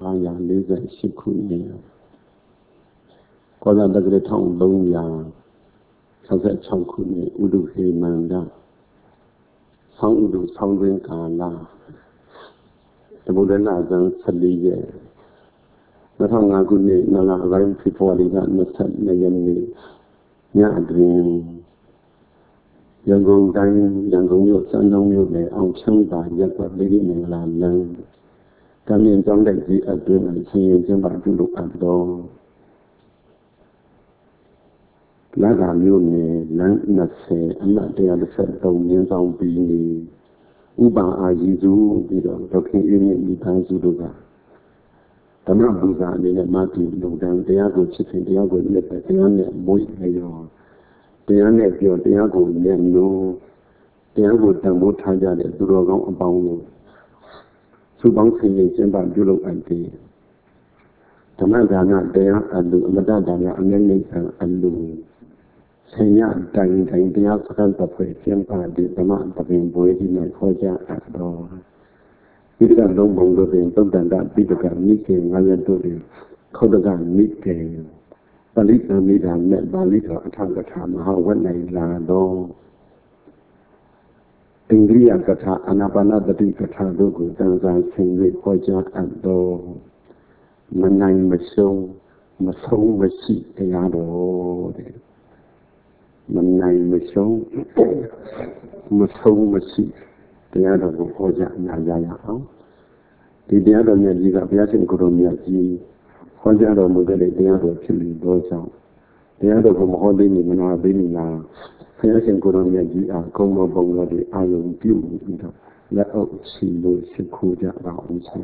1548ခုနှစ်ကောဇာတက္ကရာ1366ခုနှစ်ဥဒုဟေမန္တဆောင်းဥဒုဆောင်းတွင်ကာလသမုဒ္ဒနာဇန်14ရက်2005ခုနှစ်နလပိုင်းဖေဖော်ဝါရီလ22ရက်နေ့ညအတွင်ရန်ကုန်တိုင်းရန်ကုန်မြို့စမ်းချောင်းမြို့နယ်အောင်ချမ်းသာရပ်ကွက်လေးမင်္ဂလာလမ်းကမြင့်ကျောင်းတိုက်ကြီးအတွင်းဆင်ရင်ကျင်းပပြုလုပ်အပ်သောလာသာမြို့နယ်လမ်း20အမှတ်133မြင်းဆောင်ပြီးနေဥပ္ပါအာရီစုပြီးတော့ဒေါခင်အေးမြင့်မိသားစုတို့ကဓမ္မပူဇာအနေနဲ့မတည်လုံတန်းတရားကိုချစ်ခင်တရားကိုလက်ပဲတရားနဲ့မွေးနေရောတရားနဲ့ပြောတရားကိုလက်လို့တရားကိုတန်ဖိုးထားကြတဲ့သူတော်ကောင်းအပေါင်းတို့စုပေါင်းဆင်ရင်ကျင့်ပပြုလုပ်အပ်တယ်ဓမ္မဒါနတရားအလူအမတဒါနအငြိမ့်ခံအလူဆင်ရတိုင်တရားစကားတစ်ဖွဲ့ကျင့်ပတဲ့ဓမ္မပပင်ဘွေဒီမှာခေါ်ကြအပ်တော်ဒီကလုံးဘုံတို့တွင်သုတ္တန္တပိဋကမိခေ9ရက်တို့တွင်ခောဒကမိခေပဠိကမိဒါနဲ့ပါဠိတော်အထကထာမဟာဝတ်နိုင်လာတော့အိန္ဒိယကထာအာနာပါနသတိကထာတို့ကိုတန်ဆာဆင်၍ခေါ်ကြအပ်တော်မနိုင်မရှုံးမဆုံးမရှိတရားတော်တဲ့မနိုင်မရှုံးမဆုံးမရှိတရားတော်ကိုခေါ်ကြနာကြရအောင်ဒီတရားတော်မြတ်ကြီးကဘုရားရှင်ကိုယ်တော်မြတ်ကြီးဟောကြားတော်မူတဲ့တရားတော်ဖြစ်ပြီးတော့ကြောင့်တရားတော်ကိုမဟောသိနေမနာသိနေလားဘုရားရှင်ကိုယ်တော်မြတ်ကြီးအားကုံတော်ပုံတော်တွေအာယုံပြုပြီးတော့လက်အုပ်ချီလို့ရှိခိုးကြပါအောင်ရှင်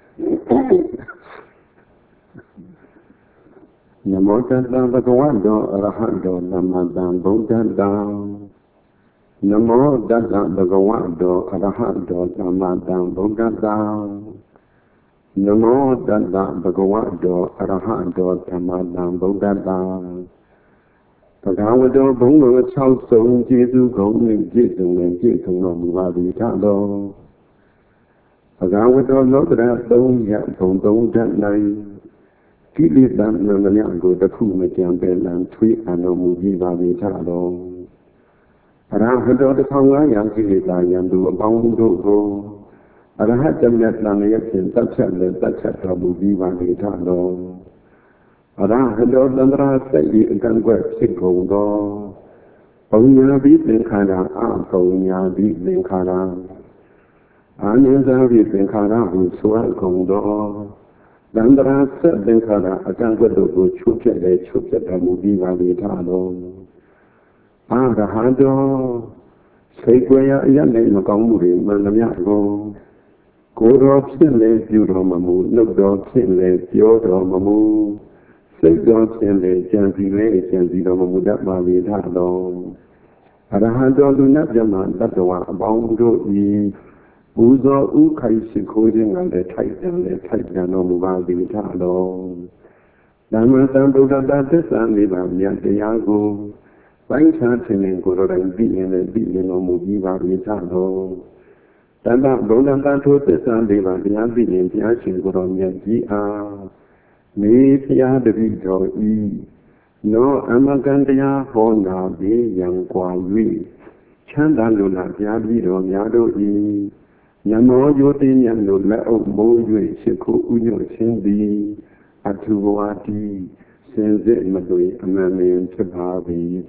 နမောတတ္တဗုဒ္ဓဝါဒောအရဟံဒောသမ္မာသမ္ဗုဒ္ဓတ္တနမောတတ္တဗုဒ္ဓဝါဒောအရဟံဒောသမ္မာသမ္ဗုဒ္ဓတ္တနမောတတ္တဗုဒ္ဓဝါဒောအရဟံဒောသမ္မာသမ္ဗုဒ္ဓတ္တဘဂဝတောဘုံတော်6ဆုံးကျေးဇူးကုန်နှင့်ပြည့်စုံတော်မူပါသည်ထသောဘဂဝတောလောကရ3ရပ်ဘုံ3ဓာတ်၌ကိလေသာနှံမြတ်ကိုတစ်ခုမကြံပဲလံထွေးအံတော်မူပြီးပါသည်ထသောအရဟတော1500ကိလေသာယံသူအပေါင်းတို့ကိုအရဟတမြတ်တန်ရဲ့ဖြင့်တတ်ချက်တော်မူပြီးပါသည်ထသောအရဟတောသန္တရာစိတ်ဤအကန့်ကွက်ဖြစ်ကုန်သောပုံညာပြီးသင်္ခါရအပုံညာပြီးသင်္ခါရအာနိသပြီးသင်္ခါရဟုဆိုအပ်ကုန်သောသန္တရာစိတ်သင်္ခါရအကန့်ကွက်တို့ကိုချုပ်ပြတ်တော်မူပြီးပါသည်ထသောအာရဟတောစိတ်ွယ်ရာအရ၌မကောင်းမှုတွေမှန်သမျှကိုယ်တော်ဖြစ်လေပြုတော်မမူနှုတ်တော်ဖြစ်လေပြောတော်မမူစိတ်တော်ဖြစ်လေကြံစီတော်မမူတတ်ပါလေထသောအရဟံတော်လူနတ်မြတ်တတ္တဝါအပေါင်းတို့ဤပူဇော်ဥခိုက်ရှိခိုးခြင်းကလည်းထိုက်ပြန်တော်မူပါသည်ထသောဓမ္မတံဗုဒ္ဓတသစ္စာလေးပါးမြတ်တရားကိုပိုင်းခြားခြင်းကိုယ်တော်တိုင်သိရင်လည်းသိမြင်တော်မူပြီးပါပြီထသောတဏ္ဍဗုဒ္ဓတန်ထိုသစ္စာလေးပါးတရားသိရင်ဘုရားရှင်ကိုယ်တော်မြတ်ကြီးအားမေဖျားတပိတော်ဤနောအမကံတရားဟောနာပေရန်กว่า၍ချမ်းသာလိုလားဘုရားပြီးတော်များတို့ဤညမောယိုတိမြတ်တို့လက်အုပ်မိုး၍ရှိခိုးဥညွတ်ခြင်းသည်အထုဘဝတိစင်စစ်မသွေအမှန်မြင်ဖြစ်ပါ၏တ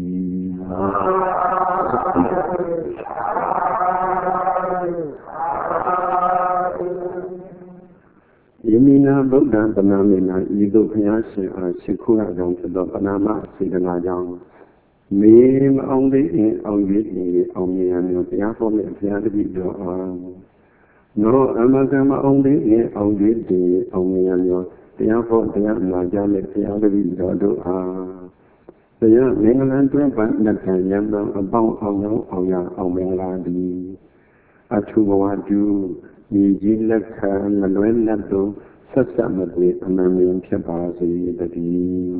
ည်းယမိနာဗုဒ္ဓံပနာမေနာဤသို့ဘုရားရှင်အားရှိခိုးရကြောင်းဖြစ်သောပနာမစေတနာကြောင့်မေမအောင်သေးရင်အောင်ရည်အောင်မြင်ရမည်တရားဟောမြတ်ဘုရားတပည့်တော်အားနောအမကံမအောင်သေးရင်အောင်ရည်အောင်မြင်ရမည်တရားဟောတရားနာကြတဲ့ဘုရားတပည့်တော်တို့အားတရားမင်္ဂလာတွင်ပန်းနတ်ခံရံသောအပေါင်းအောင်ရအောင်မင်္ဂလာသည်အထုဘဝတုမြေကြီးလက်ခံမလွဲလက်တို့ဆက်ဆက်မသွေအမှန်မြင်ဖြစ်ပါစေတည်း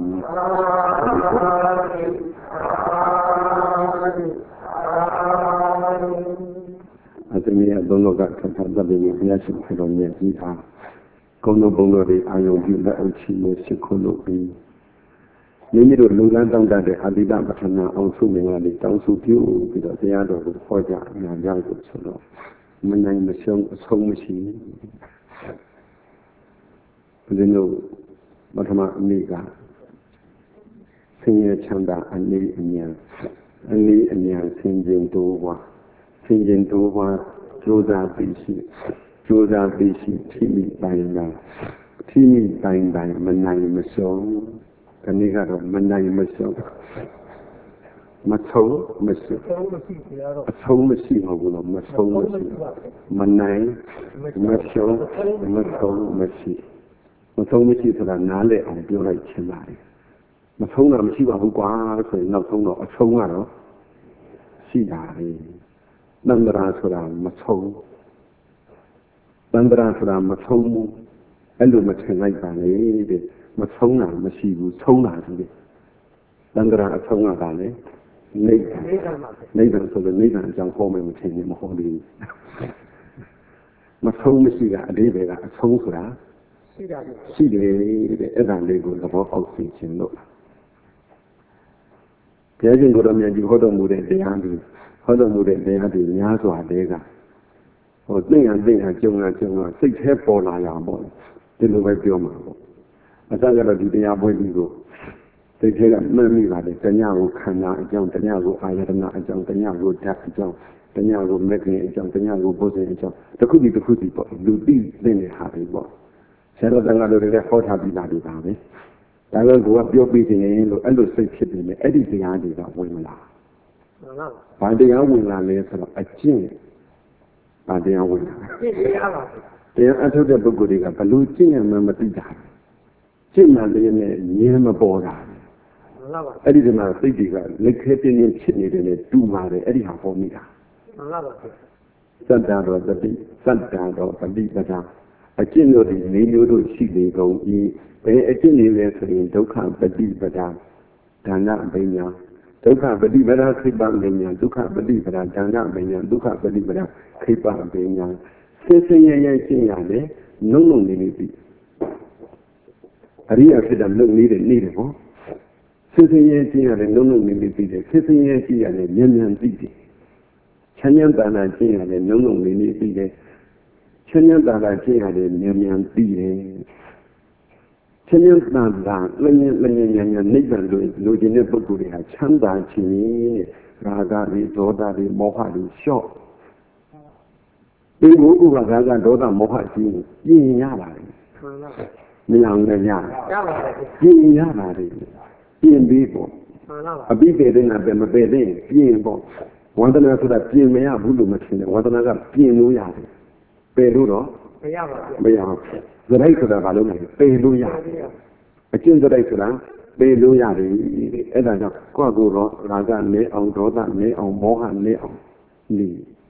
အတမီအသုံးလောကထပ်ထပ်တတ်ပြီးဘုရားရှင်ဖြစ်တော်မြတ်ကြီးဟာကုံတော်ပုံတော်တွေအာယုံပြုလက်အုပ်ချီနဲ့ရှိခွလို့ပြီးမိမိတို့လူလန်းတောင်းတတဲ့အာတိတပထနာအောင်စုမင်္ဂလာတွေတောင်းစုပြုပြီးတော့တရားတော်ကိုဟောကြားအများကြီးကိုဆိုတော့မနိုင်မရှုံးအဆုံးမရှိဘူးဒီလိုပထမအနည်းကဆင်းရဲချမ်းသာအနည်းအမြန်ဆင်းခြင်းတိုးပွားဆင်းခြင်းတိုးပွားကြိုးစားပြီးရှိထိမိတိုင်းမနိုင်မရှုံးဒီနေ့ကတော့မနိုင်မရှုံးမဆုံးမရှိအဆုံးမရှိမဟုတ်ဘူးလို့မဆုံးမရှိမနိုင်မရှုံးမဆုံးမရှိဆိုတာနားလည်အောင်ပြောလိုက်ချင်ပါတယ်မဆုံးတာမရှိပါဘူးကွာဆိုရင်နောက်ဆုံးတော့အဆုံးကတော့ရှိတာလေတန္တရာဆိုတာမဆုံးဘူးအဲ့လိုမထင်လိုက်ပါနဲ့တဲ့မဆုံးတာမရှိဘူးဆုံးတာကြီးတဲ့တန္တရာအဆုံးကပါလေနိဗ္ဗာန်ဆိုလို့နိဗ္ဗာန်အကြောင်းဟောမယ်မထင်ဘူးမဟောသေးဘူးမဆုံးမရှိတာအလေးပဲကအဆုံးဆိုတာရှိတယ်တဲ့အဲ့ဒါလေးကိုသဘောပေါက်သိခြင်းလို့ဘုရားရှင်ကိုယ်တော်မြတ်ကြီးဟောတော်မူတဲ့တရားတွေများစွာတည်းကသိညာကြုံစိတ်แท้ပေါ်လာရပေါ့ဒီလိုပဲပြောမှာပေါ့အစကတော့ဒီတရားပွဲကြီးကိုစိတ်แท้ကမှတ်မိပါတယ်တဏှာကိုခန္ဓာအကြောင်းတဏှာကိုအာယတနာအကြောင်းတဏှာကိုဓာတ်အကြောင်းတဏှာကိုမဂ္ဂင်အကြောင်းတဏှာကိုဘုဇင်အကြောင်းတစ်ခုစီပေါ့လူသိတဲ့ဟာတွေပေါ့ဆရာတော်တန်ခါတို့လည်းဟောထားပြီးသားတွေပါပဲဒါကကိုကပြောပြီးခြင်းလို့အဲ့လိုစိတ်ဖြစ်နေတယ်အဲ့ဒီတရားတွေကဝင်မလာဘာတရားဝင်လာလဲဆိုတော့အကျင့်ဘာတရားဝင်လာတရားအထုတ်တဲ့ပုဂ္ဂိုလ်တွေကဘလို့ကျင့်ရမှမသိတာကျင့်မှလည်းနဲ့ငြင်းမပေါ်တာအဲ့ဒီမှာစိတ်တွေကလက်ခဲပြင်းပြင်းဖြစ်နေတယ်နဲ့တူပါတယ်အဲ့ဒီဟာပေါ်မိတာစတ္တာတော်ပฏิပဒါအကျင့်တို့ဒီ၄မျိုးတို့ရှိနေကုန်၏ဘယ်အကျင့်တွေလဲဆိုရင်ဒုက္ခပฏิပဒါဒါနအဘိညာဒုက္ခပฏิပဒါခိပ္ပအဘိညာဒုက္ခပฏิပဒါဒါနအဘိညာဒုက္ခပฏิပဒါခိပ္ပအဘိညာဆင်းရဲရှင်းရတယ်နှုံနေပြီအရိယာဖြစ်တာလုံနေတယ်ပေါ့ဆင်းရဲရှင်းရတယ်နှုံနေပြီပြီးတယ်ဆင်းရဲရှင်းရတယ်မြန်ပြီးတယ်ချမ်းသာတာရှင်းရတယ်နှုံနေပြီးတယ်ချမ်းသာတာရှင်းရတယ်မြန်ပြီးတယ်ချမ်းသာတာလျင်နိဗ္ဗာန်လိုချင်တဲ့ပုဂ္ဂိုလ်တွေဟာချမ်းသာခြင်းရာဂတွေဒေါသတွေမောဟတွေလျှော့ဒီဘုရားကဒေါသမောဟရှိရင်ရပါတယ်မရအောင်လည်းရပါတယ်ရပါတယ်ပြင်ပြီးပေါ့အပိပေတဲ့နာပဲမပေတဲ့ပြင်ပေါ့ဝန္ဒနာဆိုတာပြင်မရဘူးလို့မထင်နဲ့ဝန္ဒနာကပြင်လို့ရတယ်ပယ်လို့တော့မရပါဘူးသရိုက်ဆိုတာဘာလို့လဲပယ်လို့ရတယ်အကျင့်သရိုက်ဆိုတာပယ်လို့ရတယ်အဲ့ဒါကြောင့်ကိုယ့်ကိုယ်တော့ရာဂနဲ့အောင်ဒေါသနဲ့အောင်မောဟနဲ့အောင်နေ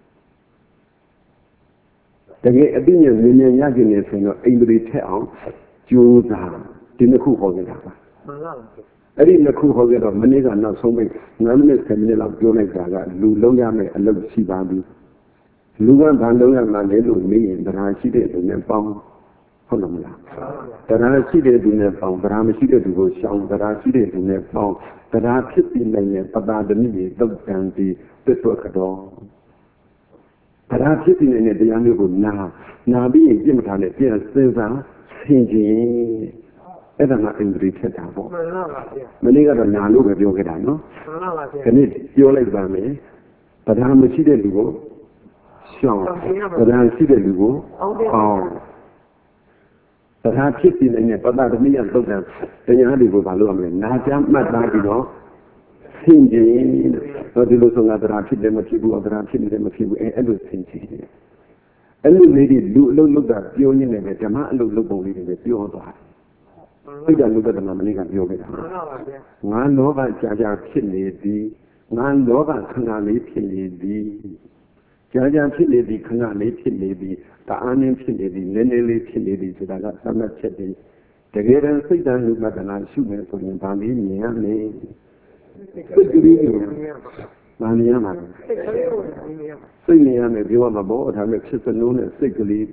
တကယ်အသိဉာဏ်ဉာဏ်ရခြင်းနဲ့ဆိုရင်တော့အိန္ဒြေထက်အောင်ကြိုးစားဒီနှစ်ခုဟောခဲ့တာပါမှန်ပါပါအဲ့ဒီနှစ်ခုဟောခဲ့တော့မနေ့ကနောက်ဆုံးပိတ်9မိနစ်10မိနစ်လောက်ပြောလိုက်တာကလူလုံးရမယ်အလုပ်ရှိပါပြီလူကဘာလုံးရမှလဲလို့မေးရင်တရားရှိတဲ့သူနဲ့ပေါင်းဟုတ်လားမလားတရားရှိတဲ့သူနဲ့ပေါင်းတရားမရှိတဲ့သူကိုရှောင်တရားရှိတဲ့သူနဲ့ပေါင်းတရားဖြစ်ပြီးနိုင်ရင်ပတာတနည်းသုတ်တန်စီသစ္စာကတော့တရားဖြစ်ပြီးနေတဲ့တရားမျိုးကိုနာပြီးရင်ပြစ်မထားနဲ့ပြန်စဉ်းစားဆင်ခြင်အဲ့ဒါကအင်္ဂလိပ်ထက်တာပေါ့မှန်ပါပါဗျာမနေ့ကတော့နာလို့ပဲပြောခဲ့တာနော်မှန်ပါပါဗျာဒီနေ့ပြောလိုက်ပါမယ်တရားမရှိတဲ့လူကိုရှောင်တရားရှိတဲ့လူကိုအောင်တရားဖြစ်ပြီးနေတဲ့ပတ္တတမိယသုတ်တံတရားတွေကိုဘာလို့ရမလဲနာကြမှတ်သားပြီးတော့ဆင်ခြင်တော့ဒီလိုဆိုငါတရားဖြစ်တယ်မဖြစ်ဘူးတရားဖြစ်နေတယ်မဖြစ်ဘူးအဲ့လိုဆင်ခြင်အဲ့လိုလေးတွေလူအလုပ်လုပ်တာပြောရင်းနဲ့ပဲဓမ္မအလုပ်လုပ်ပုံလေးတွေပဲပြောသွားတယ်သိကြလို့ကတည်းကမနေ့ကပြောခဲ့တာမှန်ပါပါဗျာငါလောဘကြာဖြစ်နေသည်ငါလောဘခဏလေးဖြစ်နေသည်ကြာဖြစ်နေသည်ခဏလေးဖြစ်နေသည်တအားနည်းဖြစ်နေသည်နည်းနည်းလေးဖြစ်နေသည်ဆိုတာကသမတ်ချက်တွေတကယ်တမ်းစိတ်တန်လူမတနာရှုမယ်ဆိုရင်ဒါလေးမြင်ရမယ်စိတ်ကလေးကိုမမြင်ရမှာစိတ်နေရမယ်ပြောမှာပေါ့ဒါပေမဲ့ဖြစ်စလုံးနဲ့စိတ်ကလေးပေါ့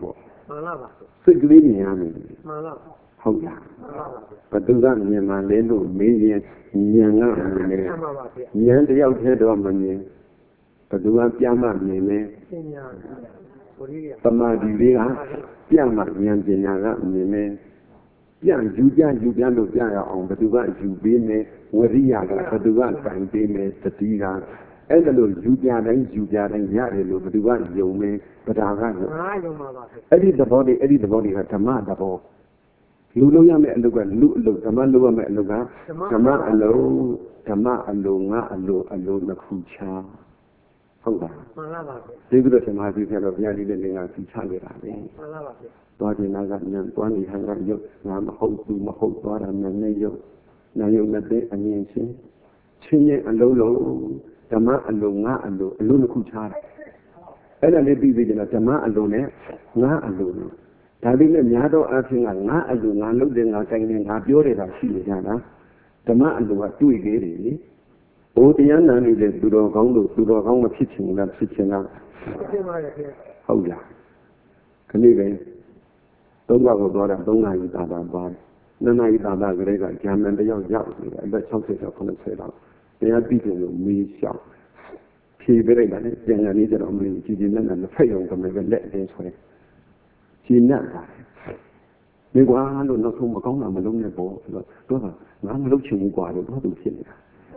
စိတ်ကလေးမြင်ရမယ်မှန်လားဟုတ်လားမှန်ပါပါဗျာဘသူကမြင်မှလဲလို့မေးရင်ဉာဏ်ကမြင်တယ်မှန်ပါပါဗျာဉာဏ်တယောက်တည်းတော့မမြင်ဘသူကပြမှမြင်မယ်သင်ညာဘုရားသမာဓိလေးကပြမှဉာဏ်ပညာကမြင်မယ်ပြန်ယူပြလို့ပြရအောင်ဘသူကယူပေးမယ်ဝရိယကဘသူကကံပေးမယ်သတိကအဲ့ဒါလို့ယူပြတိုင်းရတယ်လို့ဘသူကယုံမယ်ဗဒါကငါယုံပါပါဗျာအဲ့ဒီသဘောတွေကဓမ္မသဘောလူလုံးရမယ့်အလုပ်ကလူအလုပ်ဓမ္မလုပ်ရမယ့်အလုပ်ကဓမ္မအလုပ်ငါအလုပ်နှစ်ခုချာဟုတ်ပါမှန်လားပါဗျာဒီကုသိုလ်သမာဓိဆက်တော့ဘုရားကြီးတဲ့နေရာစီချခဲ့တာပဲမှန်လားပါဗျာသွားခြင်းနာကဉာဏ်သွားနေဟန်ကရုပ်ငါမဟုတ်ဘူးမဟုတ်သွားတာနဲ့ရုပ်နာယုံနဲ့တဲ့အမြင်ချင်းချင်းအလုံးလုံးဓမ္မအလုပ်ငါအလုပ်နှစ်ခုချာတယ်အဲ့ဒါလေးပြီးပြီကျတော့ဓမ္မအလုပ်နဲ့ငါအလုပ်ဒါလေးနဲ့များသောအားဖြင့်ကငါအလုပ်ငါလုပ်တယ်ငါတိုင်းတယ်ငါပြောတယ်တာရှိနေကြတာဓမ္မအလုပ်ကတွေ့သေးတယ်လေဘိုးတရားနာနေတဲ့သူတော်ကောင်းတို့သူတော်ကောင်းမဖြစ်ချင်ဘူးလားဖြစ်ချင်လားဖြစ်ပါရဲ့ဗျာဟုတ်လားခဏပဲသုံးဘက်ကိုသွားတာ3နာရီတာပါတယ်2နာရီတာကလေးကဂျာမန်တယောက်ရောက်နေတယ်အသက်60ကျော်90လောက်တရားပြီးတယ်လို့မေးလျှောက်ဖြေပြလိုက်တာလေပြန်ရနေကြတော့မင်းကြည်နဲ့နဲ့ဖက်ရုံကမှပဲလက်အင်းဆွဲရှင်းနဲ့တာဒီကွာလို့နောက်ဆုံးမကောင်းတာမလုံးနဲ့ပေါ့ဆိုတော့သူကငါမလုပ်ချင်ဘူးကွာလို့သူဖြစ်နေတာ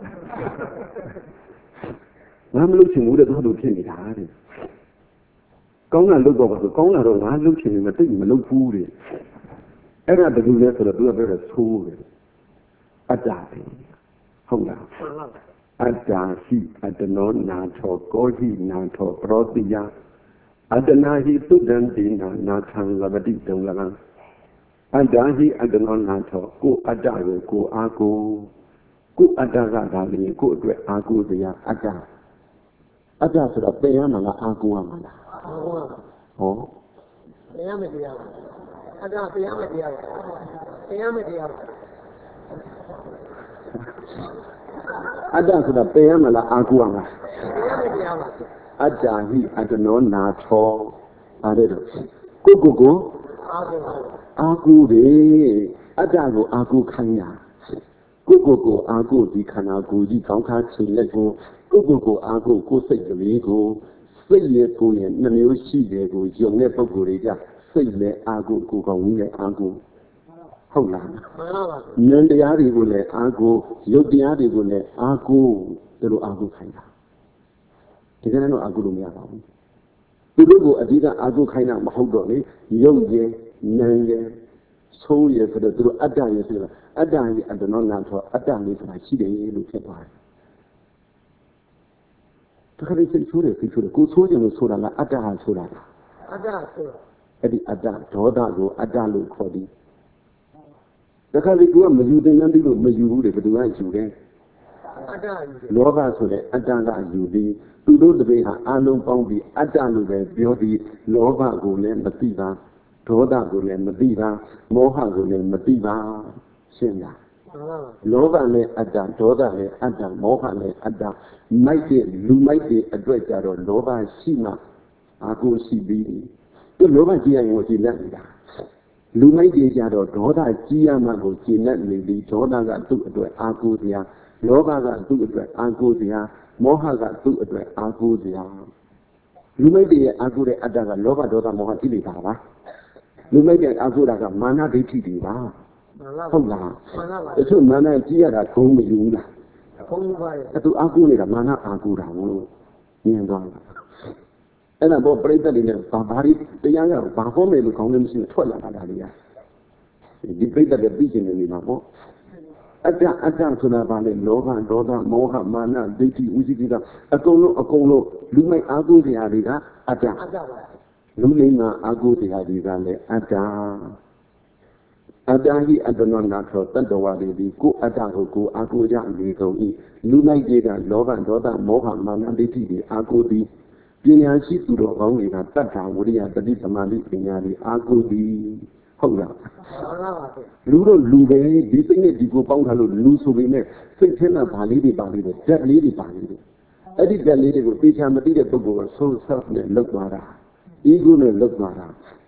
ငါမလုပ်ချင်ဘူးတဲ့သူဖြစ်နေတာတဲ့ကောင်းတာလုပ်တော့ပါဆိုကောင်းတာတော့ငါလုပ်ချင်တယ်မသိမလုပ်ဘူးတဲ့အဲ့ဒါဘယ်လိုလဲဆိုတော့သူကပြောတယ်ဆိုးတယ်အတ္တပဲဟုတ်လားမှန်လားဗျာအတ္တာဟိအတ္တနောနာထောကောဟိနာထောပရောတိယအတ္တနာဟိသုဒ္ဓံတိနာခံလပတိတုံလကံအတ္တာဟိအတ္တနောနာထောကိုအတ္တကိုအာကိုအတ္တကဒါလည်းကိုအတွက်အာကိုတရားအတ္တဆိုတော့ပင်ရမှာလားအာကိုရမှာလား ဟောတရားမတရားအတားတရားမတရားတရားမတရားအတ္တဆိုတာပင်ရမလားအာကိုရမှာတရားမတရားပါအတ္တာဟိအတ္တနောနာထောအဲ့ဒါကိုအားကိုအာကိုတယ်အတ္တကိုအာကိုခိုင်းတာကိုအာကိုဒီခန္ဓာကိုယ်ကြီးကောင်းခါချိန်လက်ကိုအာကိုစိတ်ကလေးကိုစိတ်ရဲ့ကိုယ်ရဲ့နှမျိုးရှိတယ်ကိုယုံတဲ့ပုဂ္ဂိုလ်တွေကစိတ်နဲ့အာကိုကိုကောင်းကြီးနဲ့အာကိုဟုတ်လားမှန်လားပါဉာဏ်တရားတွေကိုလည်းအာကိုရုပ်တရားတွေကိုလည်းအာကိုတို့အာကိုခိုင်းတာဒီကနေ့တော့အာကိုလို့မရပါဘူးသူတို့ကိုအဓိကအာကိုခိုင်းတာမဟုတ်တော့လေရုပ်ရဲ့နာမ်ရဲ့ဆုံးရဆိုတော့သူတို့အတ္တရဆိုတော့အတ္တကြီးအတ္တနောနာထောအတ္တလေးဆိုတာရှိတယ်လို့ဖြစ်သွားတယ်တခါတည်းစိတ်ဆိုးတယ်ကိုဆိုးတယ်လို့ဆိုတာကအတ္တဟာဆိုတာလားအတားဆိုအဲ့ဒီအတ္တဒေါသကိုအတ္တလို့ခေါ်သည်တခါတည်းကမယူတဲ့နန်းပြီးလို့မယူဘူးလေဘယ်သူကယူတယ်အတားယူလောဘဆိုတဲ့အတ္တကယူသည်သူတို့တပည့်ဟာအလုံးပေါင်းပြီးအတ္တလို့ပဲပြောသည်လောဘကိုလည်းမသိပါဒေါသကိုလည်းမသိပါမောဟကိုလည်းမသိပါရှင်းလားမှန်လားပါလောဘနဲ့အတ္တဒေါသနဲ့အတ္တမောဟနဲ့အတ္တမိုက်တဲ့လူမိုက်တဲ့အတွက်ကြတော့လောဘရှိမှအာကိုရှိပြီးသူလောဘကြီးရရင်ကိုကြည်လက်နေတာလူမိုက်ကြီးကြတော့ဒေါသကြီးရမှကိုကြည်လက်နေပြီးဒေါသကသူ့အတွက်အာကိုစရာလောဘကသူ့အတွက်အာကိုစရာမောဟကသူ့အတွက်အာကိုစရာလူမိုက်တဲ့အာကိုတဲ့အတ္တကလောဘဒေါသမောဟကိလေသာပါလူမိုက်တဲ့အာကိုတာကမာနဒိဋ္ဌိတွေပါမှန်လားဟုတ်လားမှန်လားပါတချို့မာနကြီးရတာဂုံးမယူဘူးလားဘုံပါရဲ့အဲ့သူအာကိုနေတာမာနအာကိုတာလို့မြင်သွားတာအဲ့ဒါဘောပြိတ္တတွေနဲ့ဘာတွေတရားရဘာဟောမယ်လို့ခေါင်းထဲမရှိထွက်လာတာတွေကဒီပြိတ္တတွေပြီးကျင်နေမှာပေါ့အတ္တဆိုတာဘာလဲလောဘဒေါသမောဟမာနဒိဋ္ဌိဥစ္စည်းကအကုန်လုံးလူမိုက်အာကိုတရားတွေကအတ္တအတားပါလူလိမ္မာအာကိုတရားတွေကလည်းအတ္တအတ္တဟိအတ္တနောနာထောတတ္တဝါတွေဒီကိုအတ္တကိုကိုအာကိုကြနေကုန်၏လူလိုက်တွေကလောဘဒေါသမောဟမာနဒိဋ္ဌိတွေအာကိုသည်ပညာရှိသူတော်ကောင်းတွေကတတ္ထာဝရိယတတိသမာဓိပညာတွေအာကိုသည်ဟုတ်လားမှန်လားပါလူတို့လူပဲဒီစိတ်နဲ့ဒီကိုပေါင်းထားလို့လူဆိုပေမဲ့စိတ်ထဲမှာဗာလေးတွေပါလေးတယ်ဓာတ်လေးတွေပါလေးတယ်အဲ့ဒီဓာတ်လေးတွေကိုသိချာမသိတဲ့ပုဂ္ဂိုလ်ကဆုံးဆက်နဲ့လောက်သွားတာ ego နဲ့လောက်သွားတာ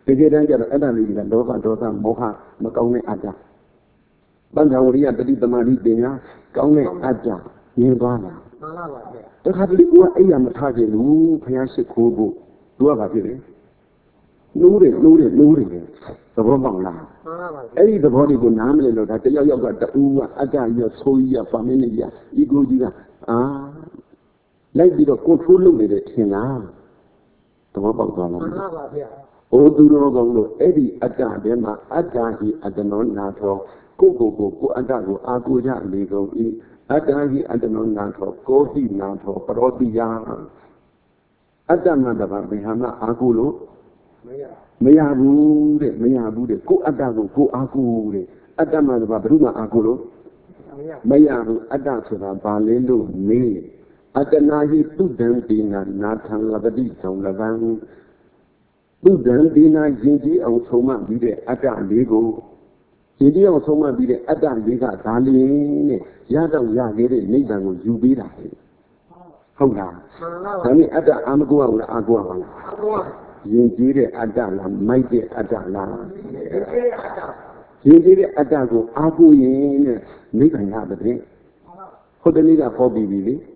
တကယ်တမ်းကျတော့အဲ့ဒါလေးကလောဘဒေါသမောဟမကောင်းတဲ့အတ္တပန္နဝရိယတတိသမารိပညာကောင်းတဲ့အတ္တမြင်သွားလားမှန်ပါပါဗျာတခါတလေကအဲ့ရမထားခြင်းဘူးဘုရားရှိခိုးဖို့သူကဘာဖြစ်လဲနိုးတယ်သဘောပေါက်လားမှန်ပါပါအဲ့ဒီသဘောတွေကိုနားမလည်လို့ဒါတယောက်ယောက်ကတူကအတ္တရောဆိုးကြီးရပါမင်းကြီးရဤကိုကြီးကလိုက်ပြီးတော့ control လုပ်နေတယ်ထင်လားသဘောပေါက်သွားလားမှန်ပါပါဗျာဘုသူတော်ကောင်းလို့အဲ့ဒီအတ္တထဲမှာအတ္တဟိအတ္တနောနာထောကိုအတ္တကိုအာကိုကြလေကုန်ဤအတ္တဟိအတ္တနောနာထောကိုဟိနာထောပရောတိယအတ္တမတဘာဘိဟာမအာကိုလို့မရဘူးတဲ့ကိုအတ္တကိုကိုအာကိုတဲ့အတ္တမတဘာဘယ်သူမှအာကိုလို့မရဘူးအတ္တဆိုတာဘာလဲလို့မေးအတ္တနာဟိတုဒံတိနာထံလပတိသံလဗံသူဒံဒီနာယဉ်ကျေးအောင်ဆုံးမပြီးတဲ့အတ္တလေးကိုယဉ်ကျေးအောင်ဆုံးမပြီးတဲ့အတ္တလေးကဒါလေးနဲ့ရတော့ရခဲ့တဲ့နိဗ္ဗာန်ကိုယူပေးတာဟုတ်လားမှန်ပါဒါပါနဲ့အတ္တအာမကိုအောင်လားအာကိုအောင်လားအကောယဉ်ကျေးတဲ့အတ္တလားမိုက်တဲ့အတ္တလားဒီအတ္တယဉ်ကျေးတဲ့အတ္တကိုအာကိုရင်နဲ့နိဗ္ဗာန်ရတဲ့ဟုတ်တယ်နေ့ကဟောပြီးပြီလေ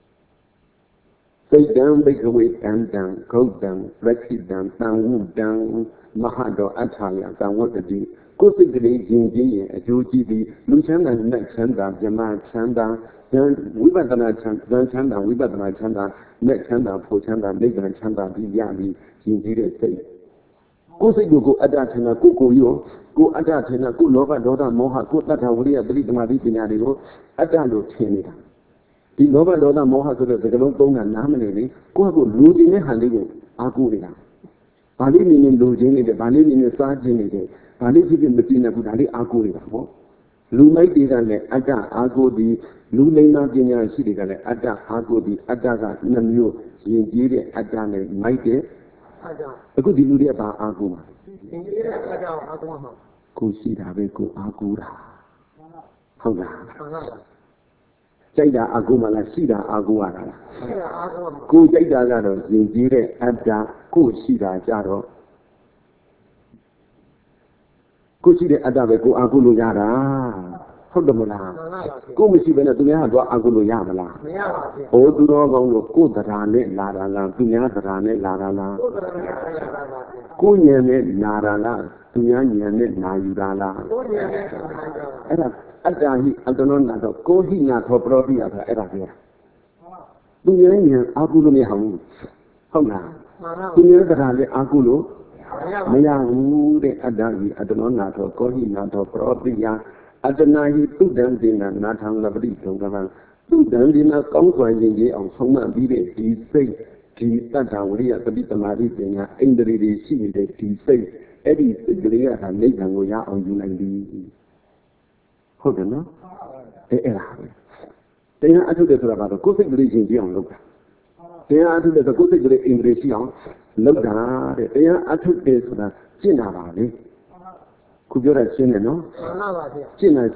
စိတ်တံဘိကဝေတံတံဂௌတံပရခိတံတံဝုတံမဟာတောအထာယတံဝတ္တိကိုယ်စိတ်ကလေးယဉ်ကျေးရင်အကျိုးကြီးပြီးလူချမ်းသာနဲ့ချမ်းသာမြမချမ်းသာဝိပဿနာချမ်းသာဝိပဿနာချမ်းသာနဲ့ချမ်းသာဖို့ချမ်းသာနိဗ္ဗာန်ချမ်းသာပြီးရပြီးယဉ်ကျေးတဲ့စိတ်ကိုယ်စိတ်ကိုအတ္တထင်တာကိုရောကိုအတ္တထင်တာကိုလောဘဒေါသမောဟကိုတတ္ထဝရိယပရိသမารိပညာတွေကိုအတ္တလို့ထင်နေတာဒီလောဘဒေါသမောဟဆိုတဲ့စကားလုံးသုံးတာနားမလည်လေကိုယ့်ကိုလူကျင်တဲ့ဟန်လေးကိုအားကိုးနေတာဗာလိနေနေလူကျင်နေတယ်ဗာလိနေနေစားကျင်နေတယ်ဗာလိဖြစ်ဖြစ်မကျင်တဲ့ဘူးဒါလေးအားကိုးနေတာပေါ့လူမိုက်တွေကလည်းအတ္တအားကိုးပြီးလူလိမ္မာပညာရှိတွေကလည်းအတ္တအားကိုးပြီးအတ္တကနှစ်မျိုးယဉ်ကျေးတဲ့အတ္တနဲ့မိုက်တဲ့အတ္တအခုဒီလူတွေကဘာအားကိုးမှာဒီတဲ့အတ္တကိုအကောမှာကိုရှိတာပဲကိုအားကိုးတာဟုတ်လားမှန်ပါပါကြိုက်တာအားကိုးမှလားရှိတာအားကိုးရတာလားဒီအကောမှာကိုကြိုက်တာကတော့ယဉ်ကျေးတဲ့အတ္တကိုရှိတာကြတော့ကိုရှိတဲ့အတ္တပဲကိုအားကိုးလို့ရတာဟုတ်တယ်မလားမှန်ပါပါကိုမရှိဘဲနဲ့သူများကတော့အားကိုးလို့ရမလားမရပါဘူးဟိုသူတော်ကောင်းလို့ကိုတရားနဲ့လာတာလားသူများတရားနဲ့လာတာလားကိုယ်တော်နဲ့ဆရာပါပါကိုဉာဏ်နဲ့နာတာလားသူများဉာဏ်နဲ့နာယူတာလားကိုယ်ဉာဏ်နဲ့ဆရာပါအဲ့ဒါအတ္တဟိအတ္တနောနာတော့ကိုဟိနာသောပရောတိယဆိုတာအဲ့ဒါပြောတာသူများဉာဏ်အားကိုးလို့မရဘူးဟုတ်လားမှန်ပါသူများတရားနဲ့အားကိုးလို့မရပါမရဘူးတဲ့အတ္တဟိအတ္တနောနာသောကိုဟိနာသောပရောတိယအတ္တနာဟိတုဒံဒေနနာထံလပတိဒုံကံသူတံဒေနကောင်းစွာရင်ကြီးအောင်ဆုံးမပြီးတဲ့ဒီစိတ်ဒီတတ္တဝရိယပฏิသမာဓိပညာအိန္ဒြေတွေရှိနေတဲ့ဒီစိတ်အဲ့ဒီစိတ်ကလေးကဒါနိဗ္ဗာန်ကိုရအောင်ယူနိုင်ပြီဟုတ်တယ်နော်အဲ့ဒါပဲတရားအထုတယ်ဆိုတာကတော့ကိုယ်စိတ်ကလေးရင်ကြီးအောင်လုပ်တာတရားအထုတယ်ဆိုကိုယ်စိတ်ကလေးအိန္ဒြေရှိအောင်လုပ်တာတဲ့တရားအထုတယ်ဆိုတာကျင့်တာပါလေခုပြောတာရှင်းတယ်နော်မှန်ပါပါဗျာကျင့်တာ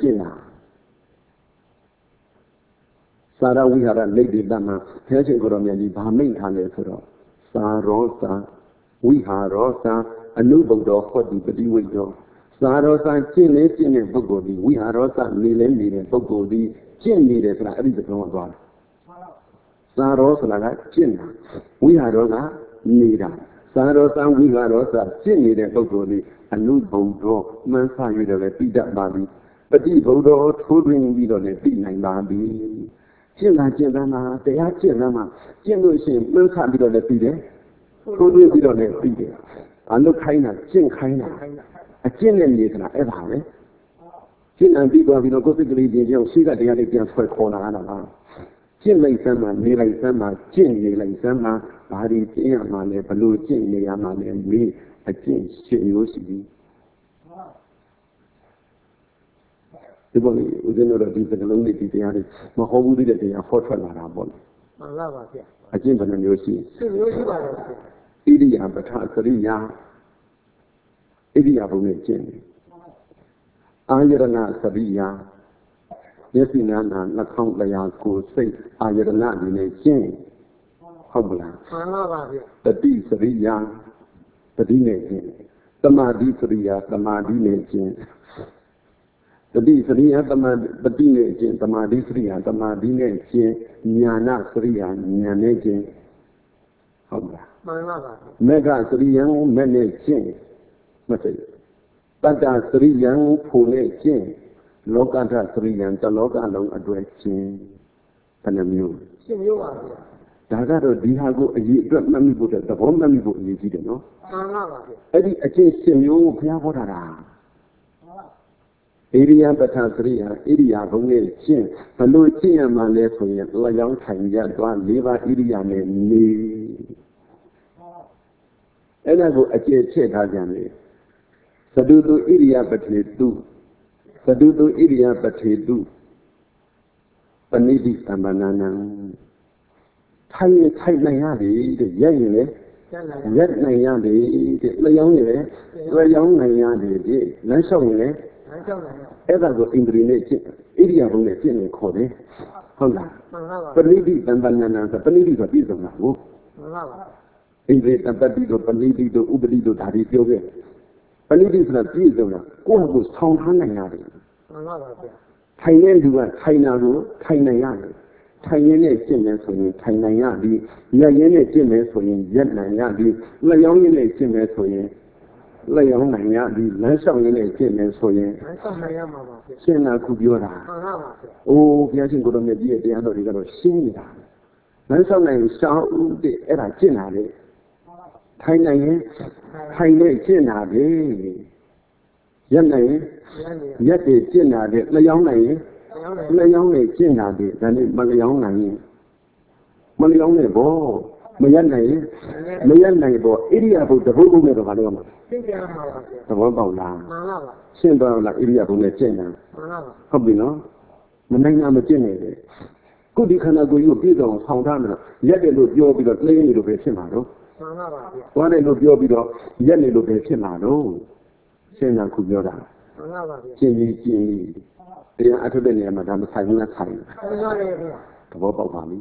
သာရဝိဟာရလိတ်တိတမဘုရားရှင်ကိုရောမြတ်ကြီးဗာမိတ်ထားလဲဆိုတော့သာရောသာဝိဟာရောသာအနုဘုဒ္ဓဟောတိပတိဝိတ္တောသာရောသာကျင့်တဲ့ပုဂ္ဂိုလ်ဒီဝိဟာရောသာနေလဲနေတဲ့ပုဂ္ဂိုလ်ဒီကျင့်နေတယ်ဆိုတာအဲ့ဒီသဘောသွားတယ်သာရောဆိုတာကကျင့်တာဝိဟာရောကနေတာသာရောသာဝိဟာရောသာကျင့်နေတဲ့ပုဂ္ဂိုလ်ဒီအနုဘုဒ္ဓမှန်းဆရရတယ်လည်းပြီးတတ်ပါပြီပฏิဘုဒ္ဓထိုးတွင်ပြီးတော့လည်းပြီးနိုင်ပါပြီကျင့်တာမှာတရားကျင့်တာမှာကျင့်လို့ရှိရင်မှန်းဆပြီးတော့လည်းပြီးတယ်ထိုးတွင်ပြီးတော့လည်းပြီးတယ်အလုတ်ခိုင်းတာကျင့်ခိုင်းတာအကျင့်နဲ့နေသလားအဲ့ဒါပဲကျင့်တယ်ပြီးသွားပြီးတော့ကိုယ်စိတ်ကလေးချင်းချင်းရှိကတရားလေးပြန်ဆွဲခေါ်လာတာလားကျင့်လိုက်စမ်းမှနေလိုက်စမ်းမှကျင့်နေလိုက်စမ်းမှဘာဒီကျင့်ရမှာလဲဘလို့ကျင့်နေရမှာလဲမေးအကျင့်ရှင်းလို့ရှိပြီဒီပေါ်လေဦးဇင်းတို့ဒီစကလုံးလေးဒီတရားလေးမဟောဘူးတဲ့တရားဟောထွက်လာတာပေါ့လေမှန်ပါပါဗျာအကျင့်ဘယ်နှမျိုးရှိစိတ်မျိုးရှိပါတယ်ဗျာဣရိယာပဋ္ဌစရိယာဣရိယာဘုံနဲ့ကျင့်တယ်အာယရဏစရိယာမျက်စိနာနာနှာခေါင်းတရားကိုယ်စိတ်အာယရဏအနေနဲ့ကျင့်ဟုတ်မလားမှန်ပါပါဗျာတတိစရိယာတတိနဲ့ကျင့်တမာတိစရိယာတမာတိနဲ့ကျင့်တတိစရိယာတမာတိနဲ့ကျင့်တမာတိစရိယာတမာတိနဲ့ကျင့်ညာနာစရိယာဉာဏ်နဲ့ကျင့်ဟုတ်လားမှန်ပါပါမေဃစရိယံမဲ့နဲ့ကျင့်မသိတတ္တစရိယံဖို့နဲ့ကျင့်လောကဓာတ်စရိယံတလောကလုံးအတွက်ကျင့်ဘယ်နှမျိုးရှင်းမျိုးပါဗျာဒါကတော့ဒီဟာကိုအရေးအတွက်မှတ်မိဖို့တဲ့သဘောမှတ်မိဖို့အရေးကြီးတယ်နော်မှန်ပါပါဗျာအဲ့ဒီအကျင့်ရှင်မျိုးကိုဘုရားဟောတာဣရိယာပဋ္ဌာစရိယာဣရိယာဘုံနဲ့ကျင့်ဘလို့ကျင့်ရမှလဲဆိုရင်လျောင်းထိုင်ရသွား၄ပါးဣရိယာနဲ့နေအဲ့ဒါကိုအကျင့်ချက်ထားကြတယ်သတုတုဣရိယာပထေတုသတုတုဣရိယာပထေတုပဏိတိသမ္ပနာနံထိုင်နိုင်ရတယ်တဲ့ရက်ရင်လေရက်နိုင်ရတယ်တဲ့လျောင်းရင်လေလျောင်းနိုင်ရတယ်တဲ့လမ်းလျှောက်ရင်လေအဲ့ဒါကိုအင်္ဂရိနဲ့ကျင့်ဣရိယာဘုံနဲ့ကျင့်နေခေါ်တယ်ဟုတ်လားပဏိတိသမ္ပနာနံဆိုပဏိတိဆိုပြည့်စုံတာဟုတ်မှန်ပါပါဣန္ဒြေတပ္ပတိတို့ပဏိတိတို့ဥပတိတို့ဒါတွေပြောခဲ့ပဏိတိဆိုတာပြည့်စုံတာကိုယ့်ကိုဆောင်းထားနိုင်ရတယ်မှန်ပါပါဗျာထိုင်တဲ့လူကထိုင်တာကိုထိုင်နိုင်ရတယ်ထိုင်ရင်းနဲ့ကျင့်မယ်ဆိုရင်ထိုင်နိုင်ရပြီရက်ရင်းနဲ့ကျင့်မယ်ဆိုရင်ရက်နိုင်ရပြီလျောင်းရင်းနဲ့ကျင့်မယ်ဆိုရင်လျောင်းနိုင်ရပြီလမ်းလျှောက်ရင်းနဲ့ကျင့်မယ်ဆိုရင်လမ်းလျှောက်နိုင်ရမှာပါဗျာရှင်းတာခုပြောတာမှန်ပါပါဗျာအိုးဘုရားရှင်ကိုယ်တော်မြတ်ကြီးရဲ့တရားတော်တွေကတော့ရှင်းနေတာလမ်းလျှောက်နိုင်ရှောင်းဦးတဲ့အဲ့ဒါကျင့်တာလေထိုင်နိုင်ရင်ထိုင်နဲ့ကျင့်တာလေရက်နိုင်ရင်ရက်တွေကျင့်တာလေလျောင်းနိုင်ရင်လျောင်းနဲ့ကျင့်တာလေဒါနဲ့မလျောင်းနိုင်ရင်မလျောင်းနဲ့ဘောမရက်နိုင်ရင်မရက်နိုင်ဘောဣရိယာပုတ္တဘုဘုနဲ့တော့ဘာလို့ရမှာရှင်းပြရမှာပါသဘောပေါက်လားမှန်ပါပါရှင်းသွားလားဣရိယာပုနဲ့ကျင့်တာမှန်ပါပါဟုတ်ပြီနော်မနိုင်တာမကျင့်နဲ့လေကုဒီခန္ဓာကိုယ်ကြီးကိုပြည့်စုံဆောင်ထားမယ်ရက်တယ်လို့ပြောပြီးတော့သိနေလို့ပဲဖြစ်မှာတော့မှန်ပါပါဗျာသွားတယ်လို့ပြောပြီးတော့ရက်နေလို့ပဲဖြစ်မှာတော့ရှင်းတာခုပြောတာမှန်ပါပါဗျာကျင့်ပြီးတရားအထုတဲ့နေရာမှာဒါမဆိုင်ဘူးလားဆိုင်တယ်မှန်ပါလေဗျာသဘောပေါက်ပါပြီ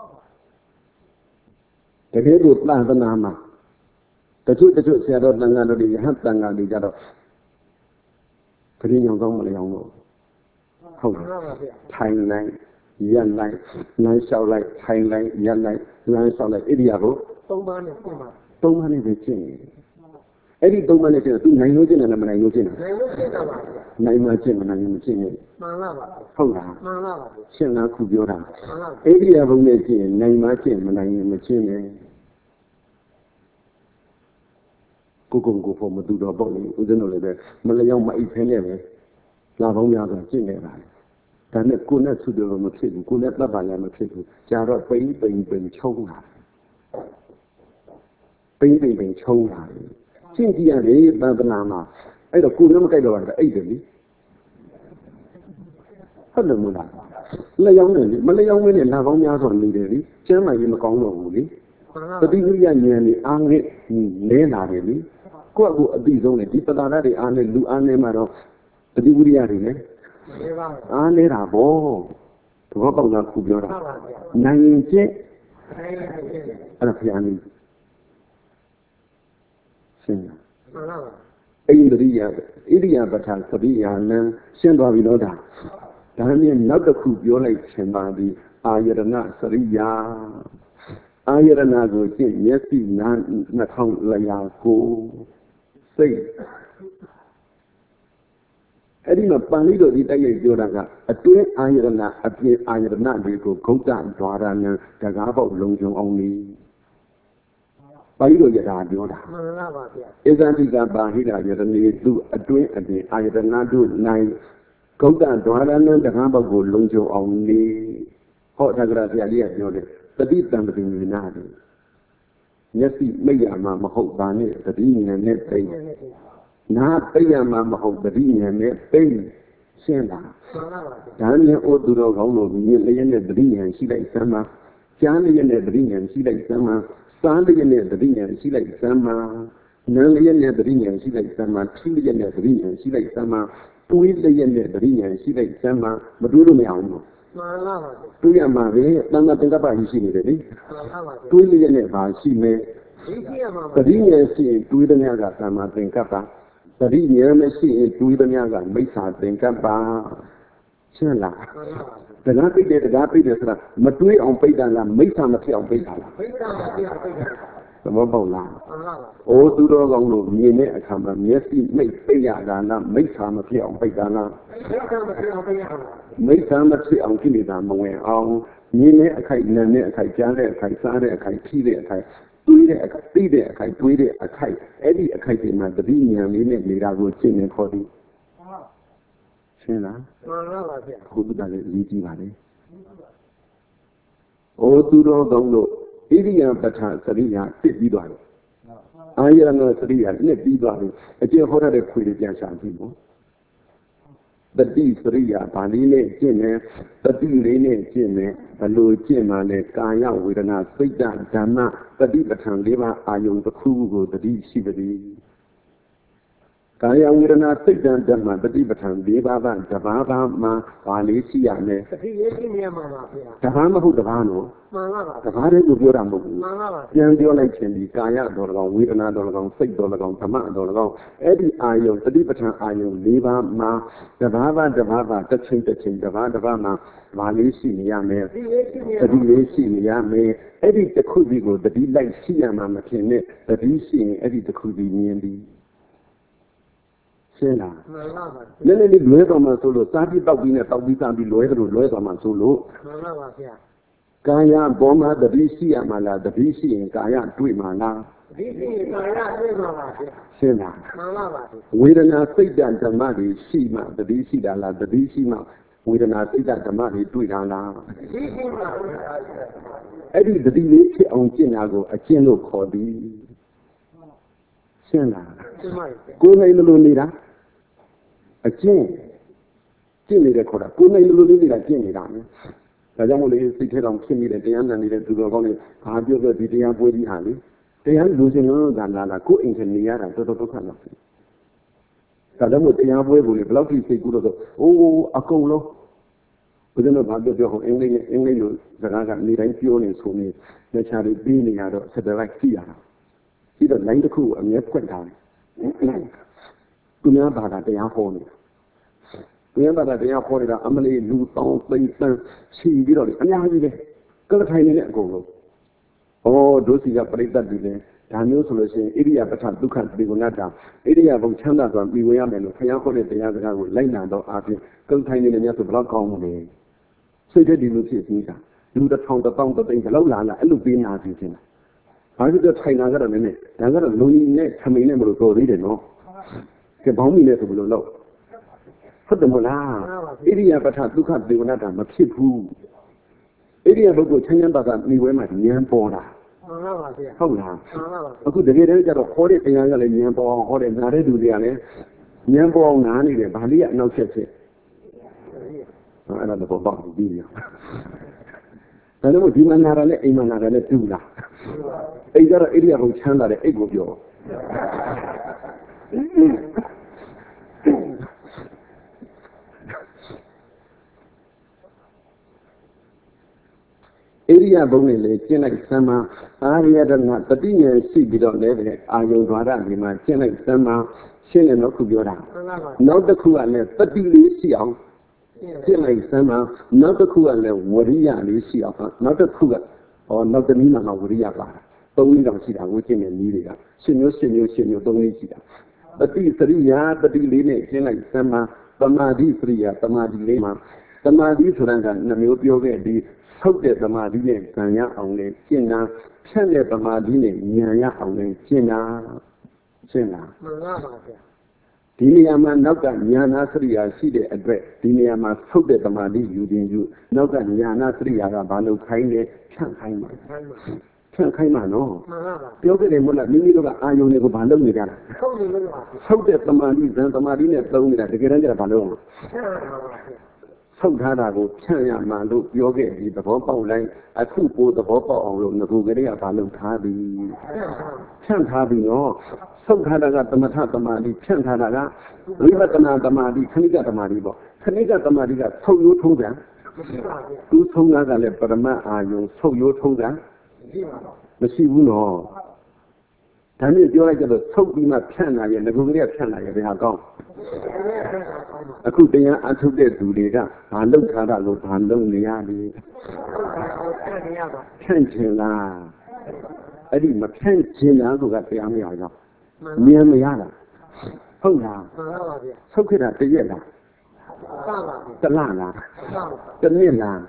တကယ်ကိုသံသနာမှာတချို့ဆရာတော်တန်ခါတို့တွေယဟန်တန်ခါတွေကြတော့ခရင်းညောင်ကောင်းမလျောင်းတော့ဟုတ်ပါပါဗျာထိုင်လိုက်ရက်လိုက်လမ်းလျှောက်လိုက်ထိုင်လိုက်ရက်လိုက်လမ်းလျှောက်လိုက်ဣရိယာပု၃ပါးနဲ့ကျင့်ပါ၃ပါးနဲ့ပဲကျင့်အဲ့ဒီ၃ပါးနဲ့ကျင့်သူနိုင်လို့ကျင့်တယ်လားမနိုင်လို့ကျင့်တာနိုင်လို့ကျင့်တာပါနိုင်မှကျင့်မနိုင်ရင်မကျင့်နဲ့မှန်ပါပါဟုတ်လားမှန်ပါပါရှင်းလားခုပြောတာမှန်ပါဣရိယာပုနဲ့ကျင့်နိုင်မှကျင့်မနိုင်ရင်မကျင့်နဲ့ကိုဖို့မတူတော့ပေါ့လေဦးဇင်းတို့လည်းပဲမလျောင်းမအိပ်ဖဲနဲ့ပဲလာပေါင်းများစွာကျင့်နေတာဒါနဲ့ကိုယ်နဲ့ဆုတော်မဖြစ်ဘူးကိုယ်နဲ့တပ်ပါလည်းမဖြစ်ဘူးကြာတော့ပိန်ချုံးလာပိန်ချုံးလာကျင့်ကြည့်ရတယ်သံသနာမှာအဲ့တော့ကိုယ်လည်းမကြိုက်တော့ဘူးအိတ်တယ်လေဟုတ်တယ်မလားလျောင်းတယ်လေမလျောင်းမင်းနဲ့လာပေါင်းများစွာနေတယ်လေကျမ်းမာရေးမကောင်းတော့ဘူးလေပฏิဝိရိယဉာဏ်นี่အားနဲ့လဲလာတယ်လေကိုယ့်အကူအတိဆုံးလေဒီပတာရတွေအားနဲ့လူအားနဲ့မှတော့ပฏิဝိရိယတွေလေအားနေတာဗောသဘောပေါက်လားခုပြောတာနိုင်ရင်ကျင့်အဲ့ဒါဖျားနေရှင်းလားဣန္ဒြိယဣရိယာပဋ္ဌာသတိယာနံရှင်းသွားပြီတော့ဒါနဲ့နောက်တစ်ခုပြောလိုက်ချင်ပါသည်အာယရဏစရိယာအာယရဏကိုကျင့်မျက်စိနားနှာခေါင်းလျှာကိုစိတ်အဲ့ဒီမှာပန်လိတော်ဒီတိုက်ရိုက်ပြောတာကအတွင်းအာယရဏအပြင်အာယရဏတွေကိုဂௌတ္တဒွါရနဲ့တကားပေါက်လုံခြုံအောင်နေပါဠိတော်ရတာပြောတာမှန်ပါပါဗျာဧဇံတိကပါဟိတာယတနေသူအတွင်းအပြင်အာယတနာတို့နိုင်ဂௌတ္တဒွါရနဲ့တကားပေါက်ကိုလုံခြုံအောင်နေဟောသက္ကရာဆရာကြီးကပြောတယ်တတိတံပတိဉာဏ်တယ်မျက်စိမိတ်ရမှာမဟုတ်ပါနဲ့တတိဉာဏ်နဲ့သိနာသိရမှာမဟုတ်တတိဉာဏ်နဲ့သိရှင်းတာဒါနဲ့ဩသူတော်ကောင်းတို့မြင်လျက်နဲ့တတိဉာဏ်ရှိလိုက်စမ်းမှာကြားလျက်နဲ့တတိဉာဏ်ရှိလိုက်စမ်းမှာစားလျက်နဲ့တတိဉာဏ်ရှိလိုက်စမ်းမှာနားလျက်နဲ့တတိဉာဏ်ရှိလိုက်စမ်းမှာထိလျက်နဲ့တတိဉာဏ်ရှိလိုက်စမ်းမှာတွေးလျက်နဲ့တတိဉာဏ်ရှိလိုက်စမ်းမှာမတွေးလို့မရအောင်နော်မှန်ပါပါတွေးရမှာပဲတန်ခါသင်္ကပ္ပရှိနေတယ်လေမှန်ပါပါတွေးလျက်နဲ့ပါရှိမယ်တတိယရှိတွေးသမျှကသမ္မာသင်္ကပ္ပတတိယမရှိတွေးသမျှကမိစ္ဆာသင်္ကပ္ပရှင်းလားတရားပိတ်တယ်ဆိုတာမတွေးအောင်ပိတ်တာလားမိစ္ဆာမဖြစ်အောင်ပိတ်တာလားမိစ္ဆာမဖြစ်အောင်ပိတ်တာသဘောပေါက်လားအိုးသူတော်ကောင်းတို့မြင်တဲ့အခါမှာမျက်စိမိတ်ပိတ်ရတာလားမိစ္ဆာမဖြစ်အောင်ပိတ်တာလားမိစ္ဆာမဖြစ်အောင်ပိတ်ရတာမိစ္ဆာမဖြစ်အောင်ကိလေသာမဝင်အောင်မြင်တဲ့အခိုက်နာတဲ့အခိုက်ကြားတဲ့အခိုက်စားတဲ့အခိုက်ထိတဲ့အခိုက်တွေးတဲ့အခိုက်သိတဲ့အခိုက်တွေးတဲ့အခိုက်အဲ့ဒီအခိုက်တွေမှာတတိဉာဏ်လေးနဲ့နေတာကိုရှင်းနေခေါ်သည်ရှင်းလားမှန်ပါပါဗျာဘုရားလည်းအရေးကြီးပါလေအိုးသူတော်ကောင်းတို့ဣရိယာပဋ္ဌာစရိယာတစ်ပြီးသွားတယ်အာယရဏစရိယာနှစ်ပြီးသွားတယ်အကျင့်ဟောတဲ့ခွေတွေပြန်ရှာကြည့်ပေါ့တတိစရိယာဗာလိနဲ့ကျင့်တယ်တတိလေးနဲ့ကျင့်တယ်ဘလို့ကျင့်မှလည်းကာယဝေဒနာစိတ်ဓမ္မတတိပဋ္ဌာန်၄ပါးအာယုံတစ်ခုကိုတတိရှိပါသည်ကာယဝေဒနာစိတ်ဓမ္မတတိပဋ္ဌာန်၄ပါးကတဘာဘာမှာဗာလေးရှိရမယ်တတိလေးရှိနေမှာပါဗျာတဘာမဟုတ်တဘာနော်မှန်ပါပါတဘာတည်းကိုပြောတာမဟုတ်ဘူးမှန်ပါပါပြန်ပြောလိုက်ခြင်းဒီကာယတော်၎င်းဝေဒနာတော်၎င်းစိတ်တော်၎င်းဓမ္မတော်၎င်းအဲ့ဒီအာယုံတတိပဋ္ဌာန်အာယုံ၄ပါးမှာတဘာဘာတစ်ချိန်တဘာမှာဗာလေးရှိနေရမယ်တတိလေးရှိနေရမယ်အဲ့ဒီတစ်ခုစီကိုတတိလိုက်ရှိရမှာမဖြစ်နဲ့တတိရှိရင်အဲ့ဒီတစ်ခုစီမြင်ပြီးရှင်းလားမှန်ပါပါနည်းနည်းလေးလွဲတော်မှာဆိုလို့စားပြီးတောက်ပြီးနဲ့တောက်ပြီးစားပြီးလွဲတော်မှာဆိုလို့မှန်ပါပါဗျာကာယဘောမှာတတိရှိရမှာလားတတိရှိရင်ကာယတွေ့မှာလားတတိရှိရင်ကာယတွေ့မှာပါဗျာရှင်းလားမှန်ပါပါဝေဒနာစိတ်ဓမ္မတွေရှိမှတတိရှိတာလားတတိရှိမှဝေဒနာစိတ်ဓမ္မတွေတွေ့တာလားရှိရှိပါအဲ့ဒီတတိလေးဖြစ်အောင်ကျင့်တာကိုအကျင့်လို့ခေါ်သည်ရှင်းလားရှင်းပါပြီကိုယ်နိုင်လို့နေတာအကျင့်နေတဲ့ခေါ်တာကိုယ်နိုင်လို့နေတာကျင့်နေတာနော်ဒါကြောင့်မို့လေစိတ်ထဲတောင်ဖြစ်နေတဲ့တရားနာနေတဲ့သူတော်ကောင်းတွေဘာပြောပြောဒီတရားပွဲကြီးဟာလေတရားလူစင်လို့သာလာကိုယ်အိမ်ကနေရတာတော်တော်ဒုက္ခလောက်ဖြစ်ဒါကြောင့်မို့တရားပွဲကိုလေဘယ်လောက်ထိစိတ်ကူးလို့ဆိုအိုးအကုန်လုံးဘုရားတို့ဘာပြောပြောဟိုအင်္ဂလိပ်လိုစကားကနေတိုင်းပြောနေဆိုနေလက်ချာတွေပြီးနေရတော့ဆက်တယ်လိုက်ကြည့်ရတာဒီတော့ line တစ်ခုအမြဲဖွင့်ထားတယ်သူများဘာသာတရားဟောနေတာသူများဘာသာတရားဟောနေတာအမလေးလူတောင်းသိမ့်တန်းချီပြီးတော့လေအများကြီးပဲကလထိုင်နေတဲ့အကုန်လုံးဒုစီကပရိသတ်တွေလည်းဒါမျိုးဆိုလို့ရှိရင်ဣရိယာပဋ္ဌဒုက္ခတိကုဏတာဣရိယာဘုံချမ်းသာစွာပြီးဝင်ရမယ်လို့ဘုရားဟောတဲ့တရားစကားကိုလိုက်နာတော့အားဖြင့်ကလထိုင်နေတဲ့များဆိုဘယ်တော့ကောင်းမလဲစိတ်ထဲဒီလိုဖြစ်ပြီးတာလူတစ်ထောင်တစ်ပေါင်းတစ်သိန်းဘယ်လောက်လာအဲ့လိုပေးနာစီခြင်းဘာလို့လဲထိုင်လာကြတော့နည်းနည်းဒါကတော့လူကြီးနဲ့ခမိန်နဲ့မလို့တော်သေးတယ်နော်ကဲဘောင်းမီနဲ့ဆိုဘယ်လိုလုပ်ဟုတ်တယ်မလားဣရိယာပဋ္ဌဒုက္ခတိကုဏတာမဖြစ်ဘူးဣရိယာပုဂ္ဂိုလ်ချမ်းချမ်းသာသာနေဝဲမှာဉာဏ်ပေါ်တာမှန်ပါပါဗျာဟုတ်လားမှန်ပါပါအခုတကယ်တည်းကျတော့ဟောတဲ့တရားကလည်းဉာဏ်ပေါ်အောင်ဟောတဲ့နားတဲ့လူတွေကလည်းဉာဏ်ပေါ်အောင်နားနေတယ်ဗာလိကအနောက်ဆက်ဖြစ်အဲ့ဒါတော့ပေါ့ပြီးပြီဒါလို့ဒီမှာနာရနဲ့အိမ်မှာနာရနဲ့တူလားအိမ်ကျတော့ဣရိယာပုချမ်းသာတဲ့အိတ်ကိုပြောဣရိယာပုနဲ့လေကျင့်လိုက်စမ်းမအာရယတနာတတိယရှိပြီးတော့လည်းအာယုံဓာရဒီမှာကျင့်လိုက်စမ်းမရှင်းတယ်နော်ခုပြောတာနောက်တစ်ခုကလည်းတတိလေးရှိအောင်ကျင့်လိုက်စမ်းမနောက်တစ်ခုကလည်းဝရိယလေးရှိအောင်နောက်တစ်ခုကနောက်တစ်နည်းမှာဝရိယပါသုံးနည်းတောင်ရှိတာကိုကျင့်တဲ့နည်းတွေကရှင်းမျိုးသုံးနည်းရှိတာတတိစရိယာတတိလေးနဲ့ကျင့်လိုက်စမ်းမသမာဓိစရိယာသမာဓိလေးမှာသမာဓိဆိုတာကနှမျိုးပြောခဲ့ပြီးဆုတ်တဲ့သမာဓိနဲ့ဉာဏ်ရအောင်လေကျင့်တာဖြတ်တဲ့သမာဓိနဲ့ဉာဏ်ရအောင်လေကျင့်တာရှင်းလားမှန်ပါပါဗျာဒီနေရာမှာနောက်ကဉာဏစရိယာရှိတဲ့အတွက်ဒီနေရာမှာဆုတ်တဲ့သမာဓိယူခြင်းယူနောက်ကဉာဏစရိယာကဘာလို့ခိုင်းလဲဖြန့်ခိုင်းမှာဖြန့်ခိုင်းမှာနော်မှန်ပါပါပြောခဲ့တယ်မို့လားမိမိတို့ကအာယုန်တွေကိုဘာလုပ်နေကြတာဟုတ်နေလို့ပါဆုတ်တဲ့သမာဓိသမာဓိနဲ့သုံးနေတာတကယ်တမ်းကျတော့ဘာလုပ်လဲဆုတ်ထားတာကိုဖြန့်ရမှလို့ပြောခဲ့ပြီးသဘောပေါက်လိုက်အခုပိုသဘောပေါက်အောင်လို့ငကူကလေးကဘာလုပ်ထားပြီးဖြန့်ထားပြီးနော်ဆုတ်ထားတာကသမထသမာဓိဖြန့်ထားတာကဝိပဿနာသမာဓိခဏိကသမာဓိပေါ့ခဏိကသမာဓိကဆုတ်ရိုးထုံးတယ်သူဆုံးတာကလည်းပရမတ်အာယုံဆုတ်ရိုးထုံးတယ်မရှိဘူးနော်ဒါနဲ့ပြောလိုက်ကြတော့သုတ်ပြီးမှဖြန့်လာရဲ့ငကူကလေးဖြန့်လာရဲ့ဘယ်ဟာကောင်းအခုတရားအထုတ်တဲ့သူတွေကဘာလုပ်ထားတာလို့ဘာလုပ်နေရလဲဖြန့်ချင်လားအဲ့ဒီမဖြန့်ချင်လားကတရားမရအောင်မြင်မရတာဟုတ်လားမှန်ပါပါဗျာဆုတ်ခဲ့တာတရက်လားမှန်ပါဗျာတလလားတနည်းလား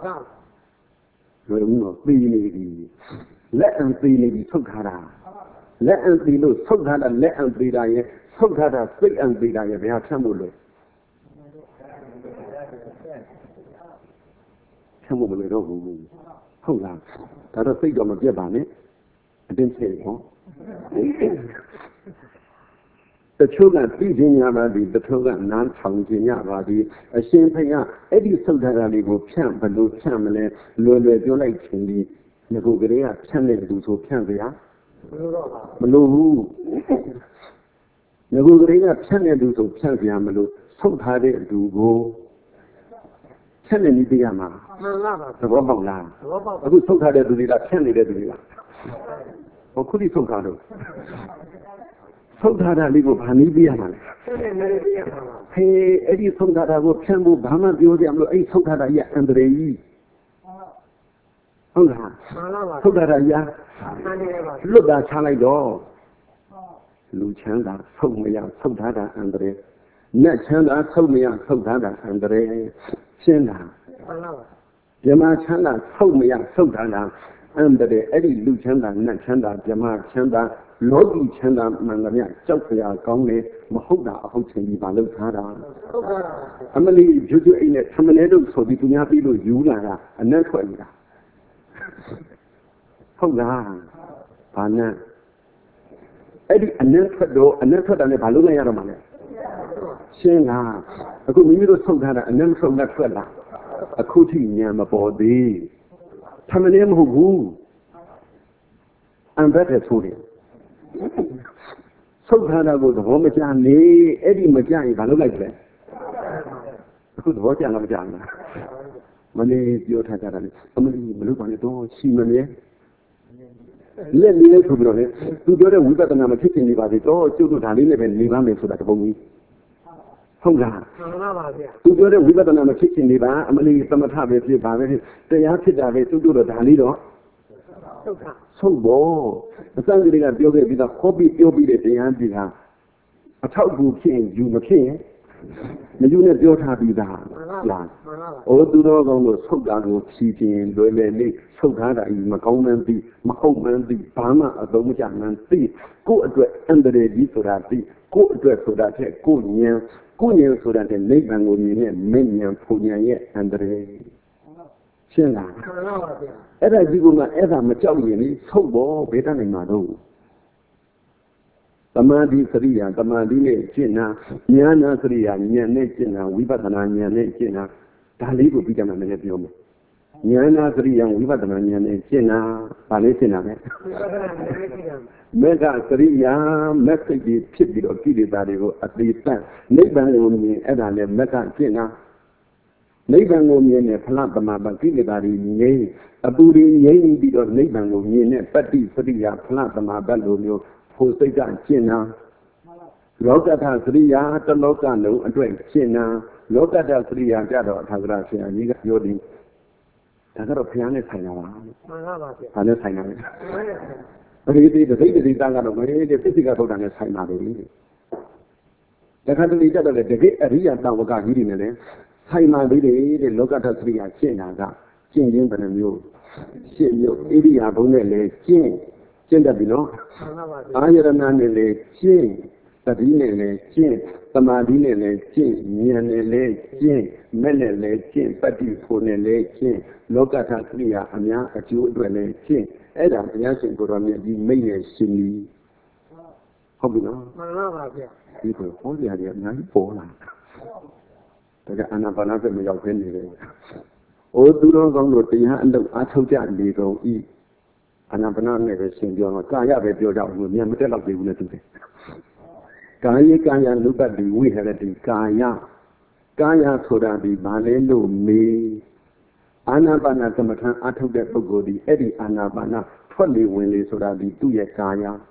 မှန်ဘယ်လိုသိနေပြီလက်အံသိနေပြီဆုတ်ထားတာလက်အံသိလို့ဆုတ်ထားတာလက်အံသိတာရဲ့ဆုတ်ထားတာစိတ်အံသိတာရဲ့ဘယ်ဟာဖြတ်ဖို့လဲဖြတ်ဖို့မလွယ်တော့ဘူးဟုတ်လားဒါတော့စိတ်တော့မပြတ်ပါနဲ့အတင်းစိတ်ဟောတချို့ကသိခြင်းရပါသည်တချို့ကနားထောင်ခြင်းရပါသည်အရှင်ဘုရားအဲ့ဒီဆုတ်ထားတာလေးကိုဖြန့်ဘလို့ဖြန့်မလဲလွယ်လွယ်ပြောလိုက်ခြင်းဒီငါကလေးကဖြန့်တဲ့လူဆိုဖြန့်ကြရမလို့ဘူးငါကလေးကဖြန့်တဲ့လူဆိုဖြန့်ကြရမလို့ဆုတ်ထားတဲ့လူကိုဖြန့်နေနေပြရမှာမှန်ပါပါသဘောပေါက်လားသဘောပေါက်အခုဆုတ်ထားတဲ့လူတွေကဖြန့်နေတဲ့လူတွေကဟောခုဒီဆုတ်ထားတော့ဆုတ်ထားတာလေးကိုဗာနည်းပြရမှာလေဟေးအဲ့ဒီဆုတ်ထားတာကိုဖြန့်ဖို့ဘာမှပြောကြမလို့အဲ့ဆုတ်ထားတာကြီးအန္တရာယ်ကြီးဟုတ်လားမှန်ပါပါဆုတ်ထားတာကြီးလွတ်တာချလိုက်တော့လူချမ်းသာဆုတ်မရဆုတ်ထားတာအန္တရာယ်နတ်ချမ်းသာဆုတ်မရဆုတ်ထားတာအန္တရာယ်ရှင်းလားမှန်ပါပါဓမ္မချမ်းသာဆုတ်မရဆုတ်ထားတာအန္တရာယ်အဲ့ဒီလူချမ်းသာနတ်ချမ်းသာဓမ္မချမ်းသာလောကီချမ်းသာမှန်သမျှကြောက်ကြရကောင်းတယ်မဟုတ်တာအဟုတ်ချင်းကြီးပါလို့ထားတာဟုတ်ပါအမလီကျွတ်ကျွတ်အိမ်နဲ့သမဏေတို့ဆိုပြီးသူများပြီးလို့ယူလာတာအနက်ထွက်နေတာဟုတ်လားဘာနဲ့အဲ့ဒီအနက်ထွက်တော့အနက်ထွက်တာနဲ့ဘာလို့လဲရတော့မှာလဲရှင်းလားအခုမိမိတို့ဆုတ်ထားတာအနက်ဆုတ်နဲ့ထွက်လာအခုထိဉာဏ်မပေါ်သေးသမဏေမဟုတ်ဘူးအံဘက်တဲ့ဆိုတယ်ဆုတ်ထားတာကိုသဘောမကျနေအဲ့ဒီမကျရင်ဘာလုပ်လိုက်လဲအခုသဘောကျလားမကျလားမနေပြောထားကြတာလေအမလီမလုပ်ပါနဲ့တော့ရှိမမြဲလက်လေးဆိုပြီးတော့လေသူပြောတဲ့ဝိပဿနာမဖြစ်ခင်နေပါသေးတော့ကျုပ်တို့ဒါလေးနဲ့ပဲနေပါမယ်ဆိုတာတပုံကြီးဟုတ်လားမှန်ပါပါဗျာသူပြောတဲ့ဝိပဿနာမဖြစ်ခင်နေပါအမလီသမထပဲဖြစ်ပါပဲတရားဖြစ်တာပဲကျုပ်တို့တော့ဒါလေးတော့ဆုံးဖို့အစံကလေးကပြောခဲ့ပြီးတော့ဟောပြီးပြောပြီးတဲ့တရားကြီးဟာအထောက်အကူဖြစ်ရင်ယူမဖြစ်ရင်မယူနဲ့ပြောထားပြီးသားလားအိုးသူတော်ကောင်းတို့ဆုတ်တာကိုဖြီးပြင်းလွယ်လွယ်လေးဆုတ်ထားတာကြီးမကောင်းမှန်းသိမဟုတ်မှန်းသိဘာမှအသုံးမကျမှန်းသိကိုယ့်အတွက်အန္တရာယ်ကြီးဆိုတာသိကိုယ့်အတွက်ဆိုတာတဲ့ကိုဉာဏ်ဆိုတာတဲ့နိဗ္ဗာန်ကိုမြင်တဲ့မဉ္ဇဉ်ဖူဉာဏ်ရဲ့အန္တရာယ်ရှင်းလားမှန်ပါပါဗျာအဲ့ဒါဒီကမှအဲ့ဒါမကြောက်ရင်လေဆုတ်ဖို့ဘယ်တတ်နိုင်မှာတော့သမာဓိစရိယာသမာဓိနဲ့ကျင့်တာဉာဏ်စရိယာဉာဏ်နဲ့ကျင့်တာဝိပဿနာဉာဏ်နဲ့ကျင့်တာဒါလေးကိုပြီးကြမှာလည်းပြောမယ်ဉာဏ်စရိယာဝိပဿနာဉာဏ်နဲ့ကျင့်တာဒါလေးကျင့်တာပဲမေဃစရိယာမက်စိတ်ကြီးဖြစ်ပြီးတော့ကိလေသာတွေကိုအသေးသက်နိဗ္ဗာန်ကိုမြင်အဲ့ဒါလည်းမက္ခကျင့်တာနိဗ္ဗာန်ကိုမြင်တဲ့ဖလားသမဘာကိလေသာတွေငြိမ်းအပူတွေငြိမ်းပြီးတော့နိဗ္ဗာန်ကိုမြင်တဲ့ပတ္တိစရိယာဖလားသမဘာလိုမျိုးဖို့စိတ်ကကျင့်တာလောကထစရိယာတလောကလုံးအတွက်ကျင့်တာလောကထစရိယာကြတော့ထာဂရဆရာကြီးကပြောတယ်ဒါကတော့ဘုရားနဲ့ဆိုင်တာပါမှန်ပါပါဗျာဒါနဲ့ဆိုင်တာပဲဒီတသိသားကတော့မင်းတဲ့ပိဋကဗုဒ္ဓနဲ့ဆိုင်ပါလေတခါတလေကြတော့လေတကယ်အရိယတဝကကြီးတွေနဲ့လေဆိုင်ပါသေးတယ်တဲ့လောကထစရိယာကျင့်တာကကျင့်ခြင်းဘယ်နှမျိုးရှင်းမျိုးဣရိယာဘုံနဲ့လေကျင့်တတ်ပြီနော်အာရဏနဲ့လေကျင့်သတိနဲ့လေကျင့်သမာဓိနဲ့လေကျင့်ဉာဏ်နဲ့လေကျင့်မဲ့နဲ့လေကျင့်ပတ္တိဖို့နဲ့လေကျင့်လောကထစရိယာအများအကျိုးအတွက်လေကျင့်အဲ့ဒါဘုရားရှင်ကိုယ်တော်မြတ်ဒီမိတ်နဲ့ရှင်ကြီးဟုတ်ပြီနော်မှန်ပါပါဗျာဒီကိုဟောကြရတယ်အများကြီးပေါ်လာဒါကအာနာပါနစမရောက်ခင်းနေတယ်အိုးသူတော်ကောင်းတို့တရားအလုပ်အားထုတ်ကြလေကုန်ဤအာနာပါနနဲ့ပဲရှင်ပြောတော့ကာယပဲပြောကြအောင်မြန်မတက်တော့သေးဘူးနဲ့သူတယ်ကာယကံယနုပ္ပတ္တိဝိဟရတိကာယဆိုတာဒီဘာလဲလို့မေးအာနာပါနသမထအားထုတ်တဲ့ပုဂ္ဂိုလ်ဒီအဲ့ဒီအာနာပါနထွက်လေဝင်လေဆိုတာဒီသူ့ရဲ့ကာယ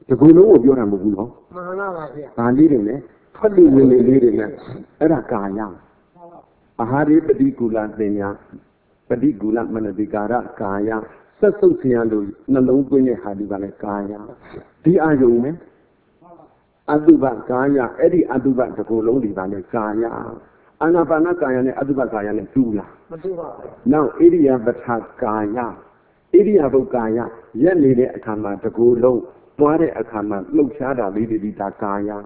The Gulu, you are Mugulo. Bali, Pali will lead in Erakaya. Ahari Padicula Denia, Padicula Manabigara Kaya, Sasocialu, Nalungune Hadivale Kaya. The Ayume Aduba Kaya, Eddie Aduba the Gololi Vale Kaya. Anabana Kaya and Aduba Kaya and Tula. Now, Idia Batat Kaya. Idia Bokaya, Yenny Akama, the Golo, Ware Akama, Luchada, Lidi Kaya.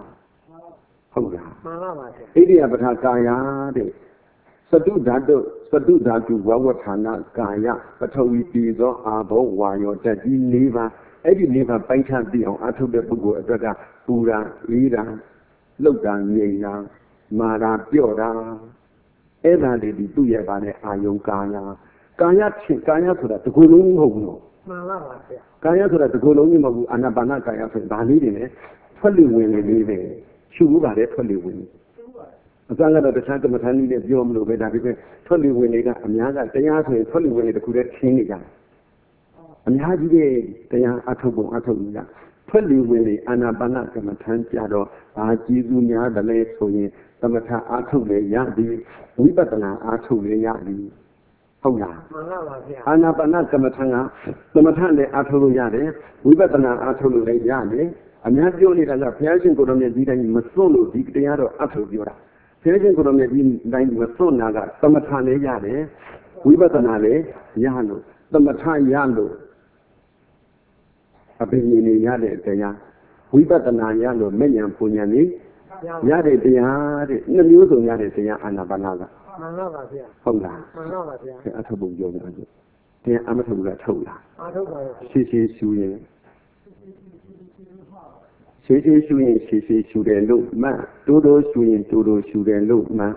Idia Batakaya, Sadu Dadu, Wawatana, Kaya, Patowi Pizo, Abo, Wayo, Daddy Neva, Eddie Neva, Banka Dio, Atu de Bugu, Brother, Pura, Lida, Logan, Yena, Mara, Piora, Eva Lady, Tuyavane, Ayokaya, Kaya to that, the Gulu, Kaya to that, the Gulu, Anabana Kaya, Bali, fully winning, Shuba, fully winning. Zanga the Santa Matani, the Biom, Veda, fully winning, Amiaga, they are fully winning the Kudet Kiniga. Amiagi, they are Atobo, Atolia, fully winning, Anabana, Kamatantiado, Ajizunia, the late Soye, Samata Atole Yadi, Wibatana Atole Yadi. Hoya Anabana Kamatanga, Samatane Atole Yade, Wibatana Atole Yadi, Amiagi, the Persian Godomia, Masuno, Dictayado Atoliora. Persian Godomia, Masunaga, Samatane Yade, Wibatanale, Yano, Samatan Yano, Abini Yade, Daya, Wibatana Yano, Menyan Punyani, Yade, Yade, no news on Yade, Anabanaga. Hola, Atabu Yoga, the Amatabu Tola. She shooting. She shooting, look, ma, Dodo shooting, look, ma.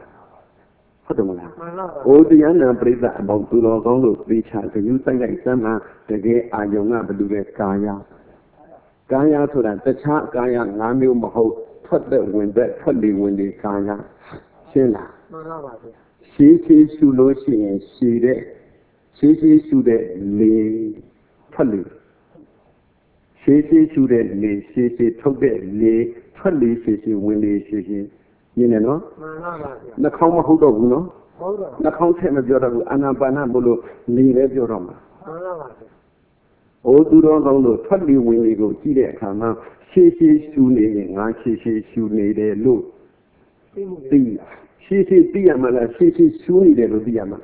All the Anna Brisa about Dodo Gongo, which has a new thing like Sama, the gay Ayonga Badu Kaya. Kaya to that, the chart Kaya, Namu Maho, put the wind that put the windy Kaya. Shilla. She Shulo, she shooted Lee Tully. She shooted Lee, she took it Lee Tully, she windy, she. You know? The Kama Hudo, the content of your Anabana Bulu, Lee Roma. All Dudo, Tully windy go, Gide Kama, she shooting, and she shooting, look. She Diamala, she shooting the Diamala.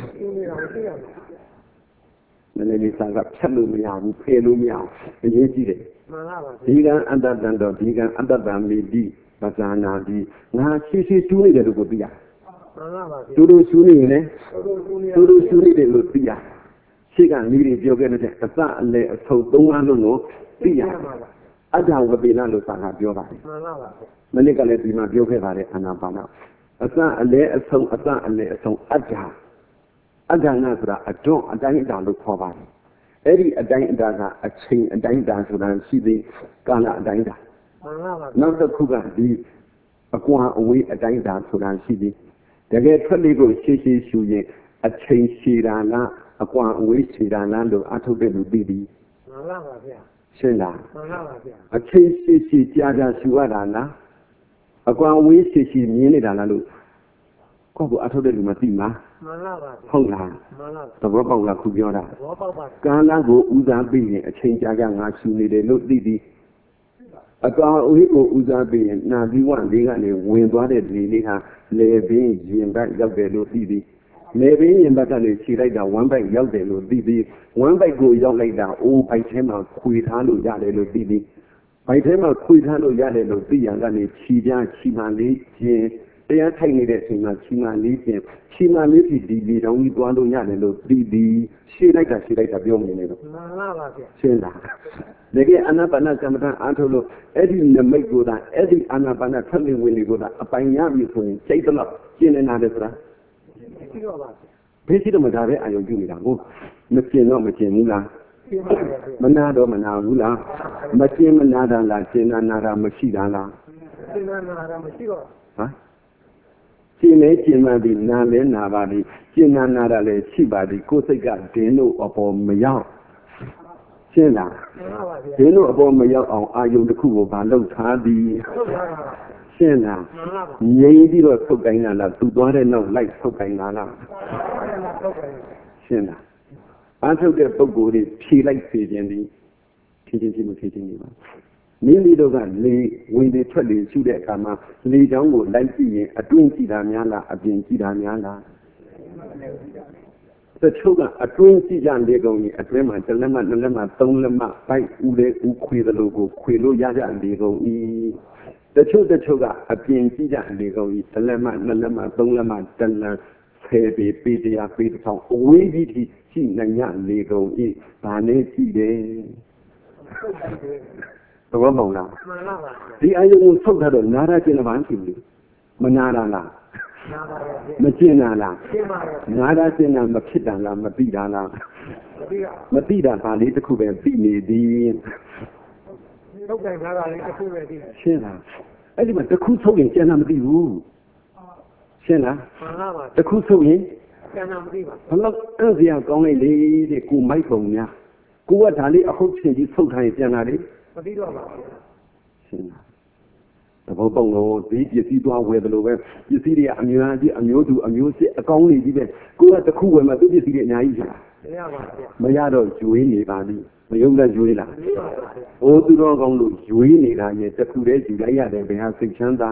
The name is Pelumia, Pelumia, and you did it. Digan under than me, Bazana, now she shooting the Ludia. Tudu shooting, Tudu shooting the Ludia. She can lead it, you're going to take a son, so don't know, Dia. Ada will be Nando Saha Yoga. Manica let me not yoga Anabana. A son, a song, Aja. Aja Nazra, a dog, a dying down look for Eddie, a dying dagger, a chain, a dying dance and see the Gala Dinda. Not the Kuga, the Aqua away a dying dance and see the. The get Toligo, she shooting, a chain Shirana, Aqua away Shirana, Ato Baby. Shenda. A chain she Tiaga Shuadana. Aqua away she nearly Danalu. Kobu Ato de Matima. Hola, the Robola Kubiora. Gala go Uza being a change again, actually, they look Didi. A girl who Uza being now the one they got a wind blooded Liliha, lay being Jim back Yellow Didi. Maybe in Battle, she like that one by Yellow Didi, one by go young like that, oh, by Tema, Quitano Yellow Didi. By Tema, Quitano Yellow Didi, and then Chija, Chimali, they are taking it in a Chimali. Chima Liti Didi, only Guando Yano, Didi, she like a young minute. Shela. They get Anabana Kamata Antolo, Eddie in the make that, Eddie Anabana coming when you go that, a pioneer between, take them up, Jin and Adesra. President Madare, I will give it a go. Machino Machinula, Manado Managula, Machin Manada La China Nara Machidala. Huh? She made Chimadi, Nale Navadi, China Narale, Chibadi, Kosega, Deno upon Mayao. ရှင်းလားဒီလိုအပေါ်မရောက်အောင်အာယုံတစ်ခုကိုဗာလှုပ်ထားသည်ရှင်းလားငြိမ်ပြီးတော့ထုတ်တိုင်းလားသူသွားတဲ့နောက်လိုက်ထုတ်တိုင်းလားရှင်းလားအားထုတ်တဲ့ပုဂ္ဂိုလ်တွေဖြေလိုက်စေခြင်းသည်ဖြေခြင်းမဖြေခြင်းနေပါမိမိတို့ကလေဝင်တွေထွက်တွေရှုတဲ့အခါမှာလေချောင်းကိုလိုက်ကြည့်ရင်အတွင်းကြည့်တာများလားအပြင်ကြည့်တာများလားတချို့ကအတွင်းကြည့်ကြလေကုန်ကြီးအတွင်းမှာတစ်လက်မှနှစ်လက်မှသုံးလက်မှပိုက်ဦးလေးဦးခွေသလိုကိုခွေလို့ရကြလေကုန်ဤတချို့ကအပြင်ကြည့်ကြလေကုန်ကြီးတစ်လက်မှနှစ်လက်မှသုံးလက်မှတစ်လက်ဆယ်ပေပေတရားပေတစ်ထောင်အဝေးကြီးထိကြည့်နိုင်ရလေကုန်ဤဒါနဲ့ကြည့်တယ်သဘောပေါက်လားဒီအယုံကိုထုတ်ထားတော့နာရကျင်ဘာဖြစ်လို့မနာရလားမကျင်တာလားနာရကျင်တာမဖြစ်တာလားမသိတာလားမသိတာပါလေးတစ်ခုပဲသိနေသည်ထုတ်တယ်နာတာလေးတစ်ခုပဲသိရှင်းလားအဲ့ဒီမှာတစ်ခုထုတ်ရင်ကျန်တာမသိဘူးရှင်းလားတစ်ခုထုတ်ရင်ကျန်တာမသိပါဘလို့အဲ့ဒီကောင်းလိုက်လေတဲ့ကိုမိုက်ပုံများကိုကဒါလေးအဟုတ်ချင်းကြီးထုတ်ထားရင်ကျန်တာလေမသိတော့ပါဘူးရှင်းလားသဘောပေါက်လို့ဒီပစ္စည်းသွားဝယ်တယ်လို့ပဲပစ္စည်းတွေကအများကြီးအမျိုးသူအမျိုးစစ်အကောင်းလေးကြီးပဲကိုကတစ်ခုဝယ်မှသူပစ္စည်းတွေအများကြီးရှာမရတော့ကျွေးနေပါလိမယုံနဲ့ကျွေးလားအိုးသူတော်ကောင်းလို့ကျွေးနေတာရဲ့တစ်ခုတည်းယူလိုက်ရတယ်ဘယ်ဟာစိတ်ချမ်းသာ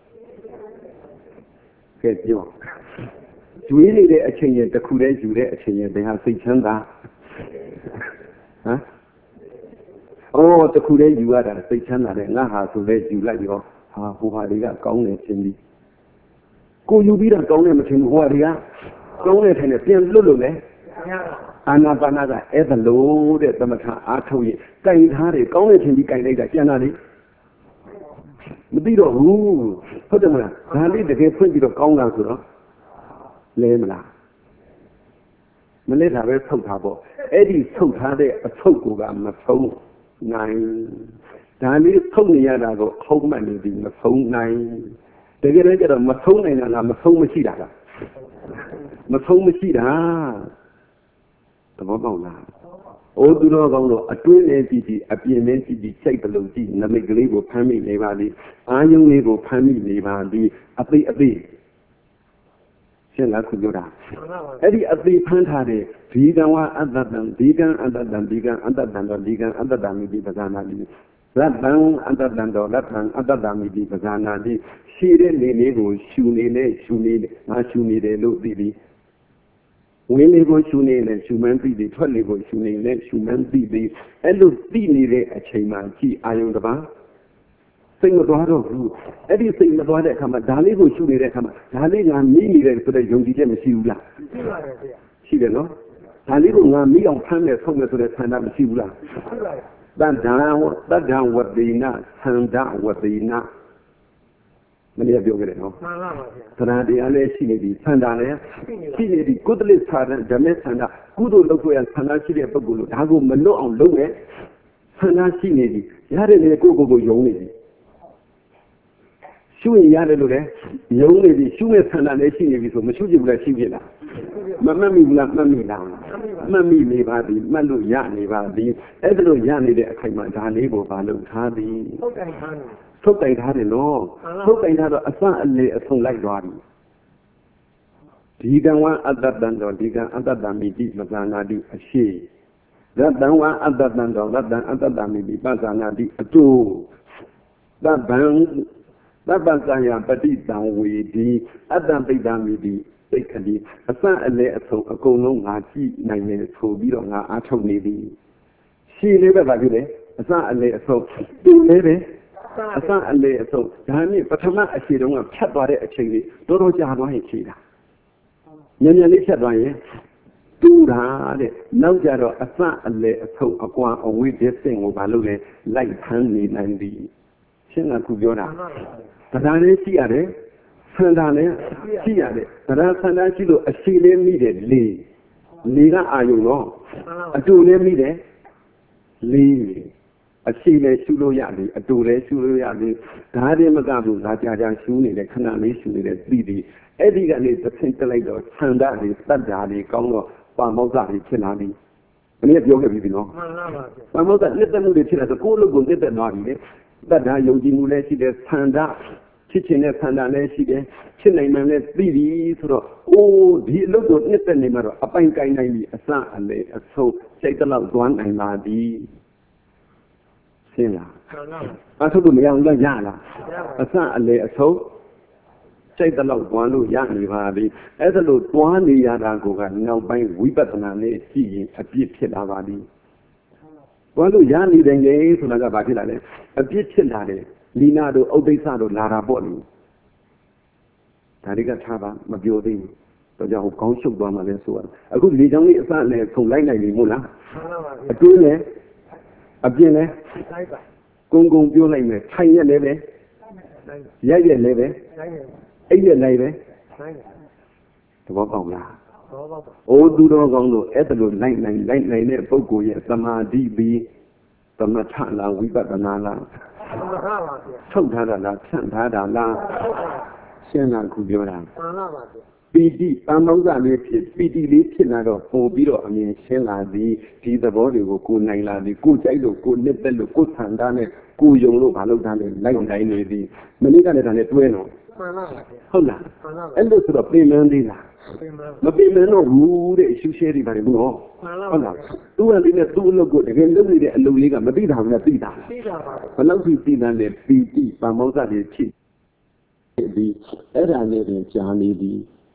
ကဲပြောကျွေးနေတဲ့အချိန်ရဲ့တစ်ခုတည်းယူတဲ့အချိန်ရဲ့ဘယ်ဟာစိတ်ချမ်းသာဟမ်အော်တခုလေးယူရတာစိတ်ချမ်းသာတယ်ငါဟာဆိုလဲယူလိုက်ရောဟာဟိုဟာတွေကကောင်းတယ်ထင်ပြီးကိုယူပြီးတော့ကောင်းတယ်မထင်ဘူးဟိုဟာတွေကကောင်းတယ်ထင်တယ်ပြန်လွတ်လို့လေအာနာပါနာကအဲ့ဒါလို့တဲ့သမထအားထုတ်ရင်ကြိုင်ထားတယ်ကောင်းတယ်ထင်ပြီးကြိုင်လိုက်တာကျန်တာလေမသိတော့ဘူးဟုတ်တယ်မလားဒါလေးတကယ်ဖွင့်ပြီးတော့ကောင်းတာဆိုတော့လဲမလားမလဲတာပဲထုတ်တာပေါ့အဲ့ဒီထုတ်ထားတဲ့အထုတ်ကမဆုံးနိုင်ဒါလေးထုတ်နေရတာကိုခုံးမှတ်နေပြီမဆုံးနိုင်တကယ်လည်းကျတော့မဆုံးနိုင်တာလားမဆုံးမရှိတာလားမဆုံးမရှိတာသဘောပေါက်လားအိုးသူတော်ကောင်းတို့အတွင်းနဲ့ကြည့်ကြည့်အပြင်နဲ့ကြည့်ကြည့်စိတ်တလုံးကြည့်နမိတ်ကလေးကိုဖမ်းမိနေပါလိအာယုံလေးကိုဖမ်းမိနေပါလိအသိရှင်းလားခုပြောတာအဲ့ဒီအသေးဖမ်းထားတဲ့ဒီကံဝအတ္တတံဒီကံအတ္တတံဒီကံအတ္တတံတော့ဒီကံအတ္တတံမိတိပဇာနာတိရတ္တံအတ္တတံတော့ရတ္တံအတ္တတံမိတိပဇာနာတိရှိတဲ့နေလေးကိုရှူနေနဲ့ရှူနေငါရှူနေတယ်လို့သိပြီဝင်လေးကိုရှူနေနဲ့ရှူမှန်းသိပြီထွက်လေးကိုရှူနေနဲ့ရှူမှန်းသိပြီအဲ့လိုသိနေတဲ့အချိန်မှာကြည်အာယုံတစ်ပါးစိတ်မသွားတော့ဘူးအဲ့ဒီစိတ်မသွားတဲ့အခါမှာဒါလေးကိုရှုနေတဲ့အခါမှာဒါလေးငါမိနေတယ်ဆိုတဲ့ယုံကြည်ချက်မရှိဘူးလားရှိပါတယ်ဗျာရှိတယ်နော်ဒါလေးကိုငါမိအောင်ဖမ်းမယ်ဆုံးမယ်ဆိုတဲ့ဆန္ဒမရှိဘူးလားရှိပါတယ်တဏ္ဍာဝတိနာသန္ဒဝတိနာမနေ့ပြောခဲ့တယ်နော်မှန်ပါပါဗျာသရတရားလည်းရှိနေပြီသန္တာလည်းရှိနေပြီကုသလိသာရဓမ္မသန္တာကုသိုလ်လုပ်ဖို့ရဆန္ဒရှိတဲ့ပုဂ္ဂိုလ်လို့ဒါကိုမလွတ်အောင်လုပ်မယ်ဆန္ဒရှိနေပြီရတဲ့လေကိုယုံနေပြီရှုရင်ရတယ်လို့လေယုံနေပြီရှုမဲ့ဆန္ဒလည်းရှိနေပြီဆိုမရှုကြည့်ဘူးလားရှိပြီလားမမှတ်မိဘူးလားမှတ်မိလားမှတ်မိနေပါသည်မှတ်လို့ရနေပါသည်အဲ့ဒါလို့ရနေတဲ့အခိုင်မှာဒါလေးကိုဘာလို့ထားသည်ထုတ်တိုင်ထားတယ်ထုတ်တိုင်ထားတယ်နော်ထုတ်တိုင်ထားတော့အစအလေအဆုံးလိုက်သွားပြီဒီကံဝအတ္တတံတော်ဒီကံအတ္တတံမိတိပဇာနာတိအရှိရတ္တံဝအတ္တတံတော်ရတ္တံအတ္တတံမိတိပဇာနာတိအတူတဗ္ဗံသဗ္ဗဇာယပฏิတံဝေဒီအတ္တပိဋ္ဌာမိတိသိက္ခတိအစအလေအဆုံးအကုန်လုံးငါကြည့်နိုင်တယ်ဆိုပြီးတော့ငါအားထုတ်နေပြီရှင်းလေးပဲပါကြည့်လေအစအလေအဆုံးတူလေးပဲအစအလေအဆုံးဒါနဲ့ပထမအချိန်တုန်းကဖြတ်သွားတဲ့အချိန်လေးတော်တော်ကြာသွားရင်ခြေတာညံ့ညံ့လေးဖြတ်သွားရင်တူတာတဲ့နောက်ကြတော့အစအလေအဆုံးအကွာအဝိဒ္ဓစင်ကိုဘာလို့လဲလိုက်ဖမ်းနေနိုင်ပြီရှင်းတာခုပြောတာတရားလေးရှိရတယ်ဆန္ဒလည်းရှိရတယ်တရားဆန္ဒရှိလို့အရှိလေးမိတယ်လေကအာယုံတော့အတူလေးမိတယ်လေအရှိလည်းရှုလို့ရတယ်အတူလည်းရှုလို့ရတယ်ဒါတည်းမကဘူးဒါကြာရှုနေတယ်ခဏလေးရှုနေတယ်သိသည်အဲ့ဒီကနေသဖြင့်တက်လိုက်တော့ဆန္ဒလေးတတ်တာလေးကောင်းတော့ပါမောက္ခလေးဖြစ်လာပြီအနည်းပြောခဲ့ပြီနော်မှန်လားပါဗျာဘာမှမဟုတ်နှစ်သက်မှုတွေဖြစ်လာဆိုကိုယ့်လုပ်ကိုနှစ်သက်သွားပြီလေတတ်တာယုံကြည်မှုလည်းရှိတယ်ဆန္ဒချစ်ခြင်းနဲ့ဆန္ဒလည်းရှိတယ်ချစ်နိုင်မှလည်းသိပြီဆိုတော့အိုးဒီအလုပ်ကိုနှစ်သက်နေမှာတော့အပိုင်ကိုင်းနိုင်ပြီအစအလေအဆုံးစိတ်တလောက်သွားနိုင်ပါသည်ရှင်းလားမှန်လားပါအထုပ်လို့မရဘူးလားရလားအစအလေအဆုံးစိတ်တလောက်သွားလို့ရနေပါပြီအဲ့ဒါလို့သွားနေရတာကိုကနောက်ပိုင်းဝိပဿနာနဲ့ကြည့်ရင်အပြစ်ဖြစ်လာပါသည်သွားလို့ရနေတယ်လေဆိုတာကဘာဖြစ်လာလဲအပြစ်ဖြစ်လာတယ်လီနာတို့ဥဒိစ္စတို့လာတာပေါ့လေဒါတွေကထားပါမပြောသေးဘူးတော့ကြောင့်ကောင်းရှုပ်သွားမှလည်းဆိုရအခုလေချောင်းလေးအစနဲ့ဆုံလိုက်နိုင်ပြီမို့လားမှန်လားပါဗျာအတွင်းနဲ့အပြင်နဲ့တိုင်းပါကုန်းကုန်းပြောလိုက်မယ်ထိုင်ရက်လည်းပဲတိုင်းရက်ရက်လည်းပဲတိုင်းတယ်အဲ့ရက်လည်းပဲတိုင်းတယ်သဘောပေါက်လားဘောပါပါအိုးသူတော်ကောင်းတို့အဲ့ဒါလိုလိုက်နိုင်တဲ့ပုဂ္ဂိုလ်ရဲ့သမာဓိပြီးသမထလားဝိပဿနာလားမှန်လားပါဗျာထုတ်ထားတာလားဖြန့်ထားတာလားရှင်းလားခုပြောတာမှန်လားပါဗျာပီတိပန်းမောင်းစားလေးဖြစ်ပီတိလေးဖြစ်လာတော့ပို့ပြီးတော့အမြင်ရှင်းလာသည်ဒီသဘောတွေကိုကိုနိုင်လာသည်ကိုကြိုက်လို့ကိုနှစ်သက်လို့ကိုဆန္ဒနဲ့ကိုယုံလို့မလုပ်တာနဲ့လိုက်နိုင်နေသည်မနေ့ကလည်းဒါနဲ့တွဲတော့မှန်လားပါဗျာဟုတ်လားမှန်လားပါအဲ့လိုဆိုတော့ပြင်မန်းသေးလားပြင်မလားမပြင်မန်းတော့ဘူးတဲ့အရှုရှဲတွေပါတယ်ဘူးနော်မှန်လားဟုတ်ပါလားသူကလေးနဲ့သူ့အလုပ်ကိုတကယ်လုပ်နေတဲ့အလုပ်လေးကမသိတာဘူးလားသိတာသိတာပါဘယ်လောက်ထိသိတာလဲပီတိပန်းမောင်းစားလေးဖြစ်ဒီအဲ့ဒါနဲ့တင်ကြာနေသည်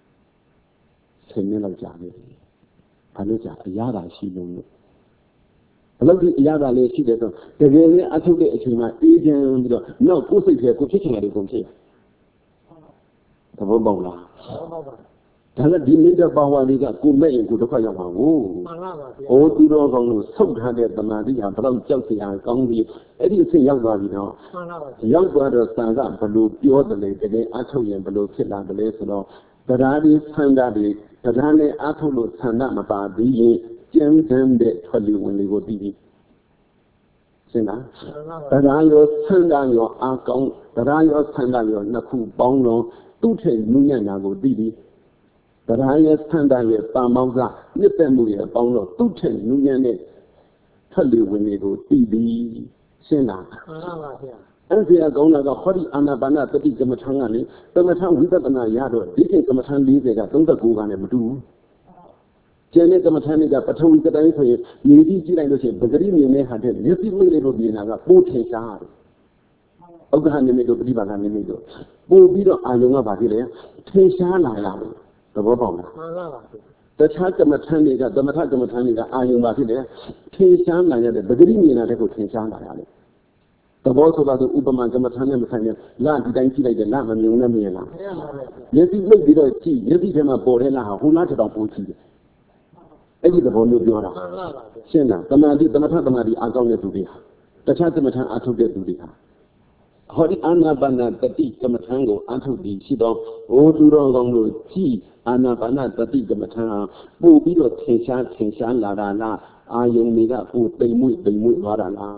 10မိနစ်လောက်ကြာနေပြီ။ဘာလို့ကြာအရသာရှိလို့လို့ဘယ်လိုဒီအရသာလေးရှိတယ်ဆိုတကယ်လည်းအထုတ်တဲ့အချိန်မှာအေးချမ်းပြီးတော့နောက်ကိုယ်စိတ်ထဲကိုဖြစ်ချင်တယ်ကုန်ဖြစ်။သဘောပေါက်လားဘောပါပါ။ဒါကဒီမိတ္တပါဝါလေးကကိုမဲ့ရင်ကိုဒုက္ခရောက်မှာကိုမှန်လားပါဗျာ။အိုးသူတော်ကောင်းလို့ဆုတ်ထားတဲ့တမာတိဟာဘယ်တော့ကြောက်စရာကောင်းပြီးအဲ့ဒီအချိန်ရောက်သွားပြီတော့မှန်လားပါဗျာရောက်သွားတော့စာကဘလို့ပြောတယ်လေတကယ်အထုတ်ရင်ဘလို့ဖြစ်လာတယ်လဲဆိုတော့တရားဒီဆန္ဒတွေတရားနဲ့အထုတ်လို့ဆန္ဒမပါသေးရင်ကျမ်းစမ်းတဲ့ထွက်လူဝင်လေးကိုသိပြီရှင်းလားမှန်လားပါတရားရောဆန္ဒရောအာကောင်းတရားရောဆန္ဒရောနှစ်ခုပေါင်းတော့သူ့ထက်နုညံ့တာကိုသိပြီတရားရဲ့ဆန္ဒရဲ့ပါမောင်းစားနှစ်သက်မှုရဲ့ပေါင်းတော့သူ့ထက်နုညံ့တဲ့ထွက်လူဝင်လေးကိုသိပြီရှင်းလားမှန်လားပါဗျာအဲ့ဒီအကောင်းတာကဟောဒီအာနာပါနတတိကမ္မထံကလေကမ္မထံဝိပဿနာရတော့ဒီကကမ္မထံ40က39ကနဲ့မတူဘူးကျန်တဲ့ကမ္မထံတွေကပထဝီကတိုင်းဆိုရင်မြေကြီးကြည့်လိုက်လို့ရှိရင်ပဂရိမြင်တဲ့ဟာတဲ့မျက်စိမိတ်လေးတို့မြင်တာကပိုးထင်ရှားတယ်ဥက္ကဋ္ဌနိမိတ်တို့ပฏิပါဒနိမိတ်တို့ပို့ပြီးတော့အာယုံကဘာဖြစ်လဲထင်ရှားလာရမယ်သဘောပေါက်လားမှန်လားပါဗျာတခြားကမ္မထံတွေကသမထကမ္မထံတွေကအာယုံဘာဖြစ်လဲထင်ရှားလာရတဲ့ပဂရိမြင်တာတဲ့ကိုထင်ရှားလာရတယ်သဘောဆိုတာဆိုဥပမာကမ္မထာနဲ့မဆိုင်နဲ့လာဒီတိုင်းကြည့်လိုက်တယ်လာမမြုံနဲ့မြင်လားမရပါဘူးမျက်စိမိတ်ပြီးတော့ကြည့်မျက်စိထဲမှာပေါ်တဲ့လားဟာဟိုလားတောင်ပိုးကြည့်တယ်အဲ့ဒီသဘောမျိုးပြောတာမှန်လားပါဗျာရှင်းလားတမာတိသမထတမာတိအားကောင်းတဲ့သူတွေဟာတခြားကမ္မထာအားထုတ်တဲ့သူတွေဟာဟောဒီအာနာပါနတတိကမ္မထာကိုအားထုတ်ပြီးရှိတော့ဟိုသူတော်ကောင်းတို့ကြည့်အာနာပါနတတိကမ္မထာပို့ပြီးတော့ထင်ရှားလာတာလားအာယုံတွေကပို့တိမ်မွေ့သွားတာလား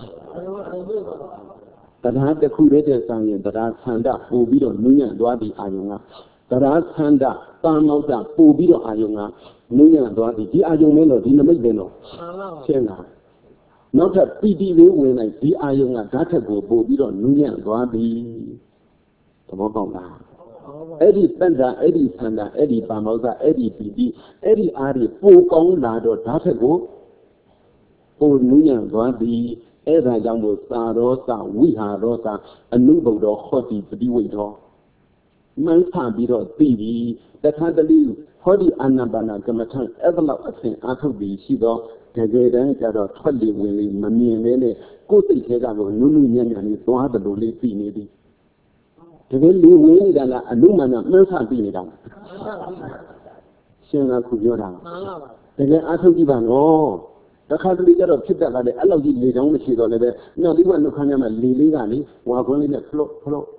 တရားတစ်ခုတည်းတည်းဆောင်ရင်တရားဆန္ဒပို့ပြီးတော့နုညံ့သွားပြီးအာယုံကတရားဆန္ဒပါမောဒ္ဒပို့ပြီးတော့အာယုံကနုညံ့သွားပြီးဒီအာယုံမဲတော့ဒီနမိတ်ပဲတော့မှန်လားပါရှင်းလားနောက်ထပ်ပီတိလေးဝင်လိုက်ဒီအာယုံကဓာတ်ထက်ကိုပို့ပြီးတော့နုညံ့သွားပြီးသဘောပေါက်လားအဲ့ဒီတန်တာအဲ့ဒီဆန္ဒအဲ့ဒီပါမောဒ္ဒအဲ့ဒီပီတိအဲ့ဒီအားတွေပို့ကောင်းလာတော့ဓာတ်ထက်ကိုပို့နုညံ့သွားပြီးအဲ့ဒါကြောင့်မို့သာရောသဝိဟာရောသအနုဘုဒ္ဓဟောတိပฏิဝိဒောမှန်းဆပြီးတော့သိပြီတခါတလေဟောဒီအာနာပါနာကမ္မထအဲ့ဒါလောက်အစဉ်အားထုတ်ပြီးရှိတော့တကယ်တမ်းကျတော့ထွက်လေဝင်လေမမြင်သေးနဲ့ကိုယ်စိတ်ထဲကတော့နုနုညံ့ညံ့လေးသွားတယ်လို့လေးသိနေသည်တကယ်လေဝင်နေတာလားအနုမာနမှန်းဆပြီးနေတာလားရှင်းလားခုပြောတာမှန်လားပါတကယ်အားထုတ်ကြည့်ပါနော်တခါတလေကျတော့ဖြစ်တတ်တာလေအဲ့လောက်ကြီးလေချောင်းမရှိတော့လည်းပဲနောက်ဒီကနှုတ်ခမ်းရမှာလေလေးကလေဝါခွန်းလေးနဲ့ဖလို့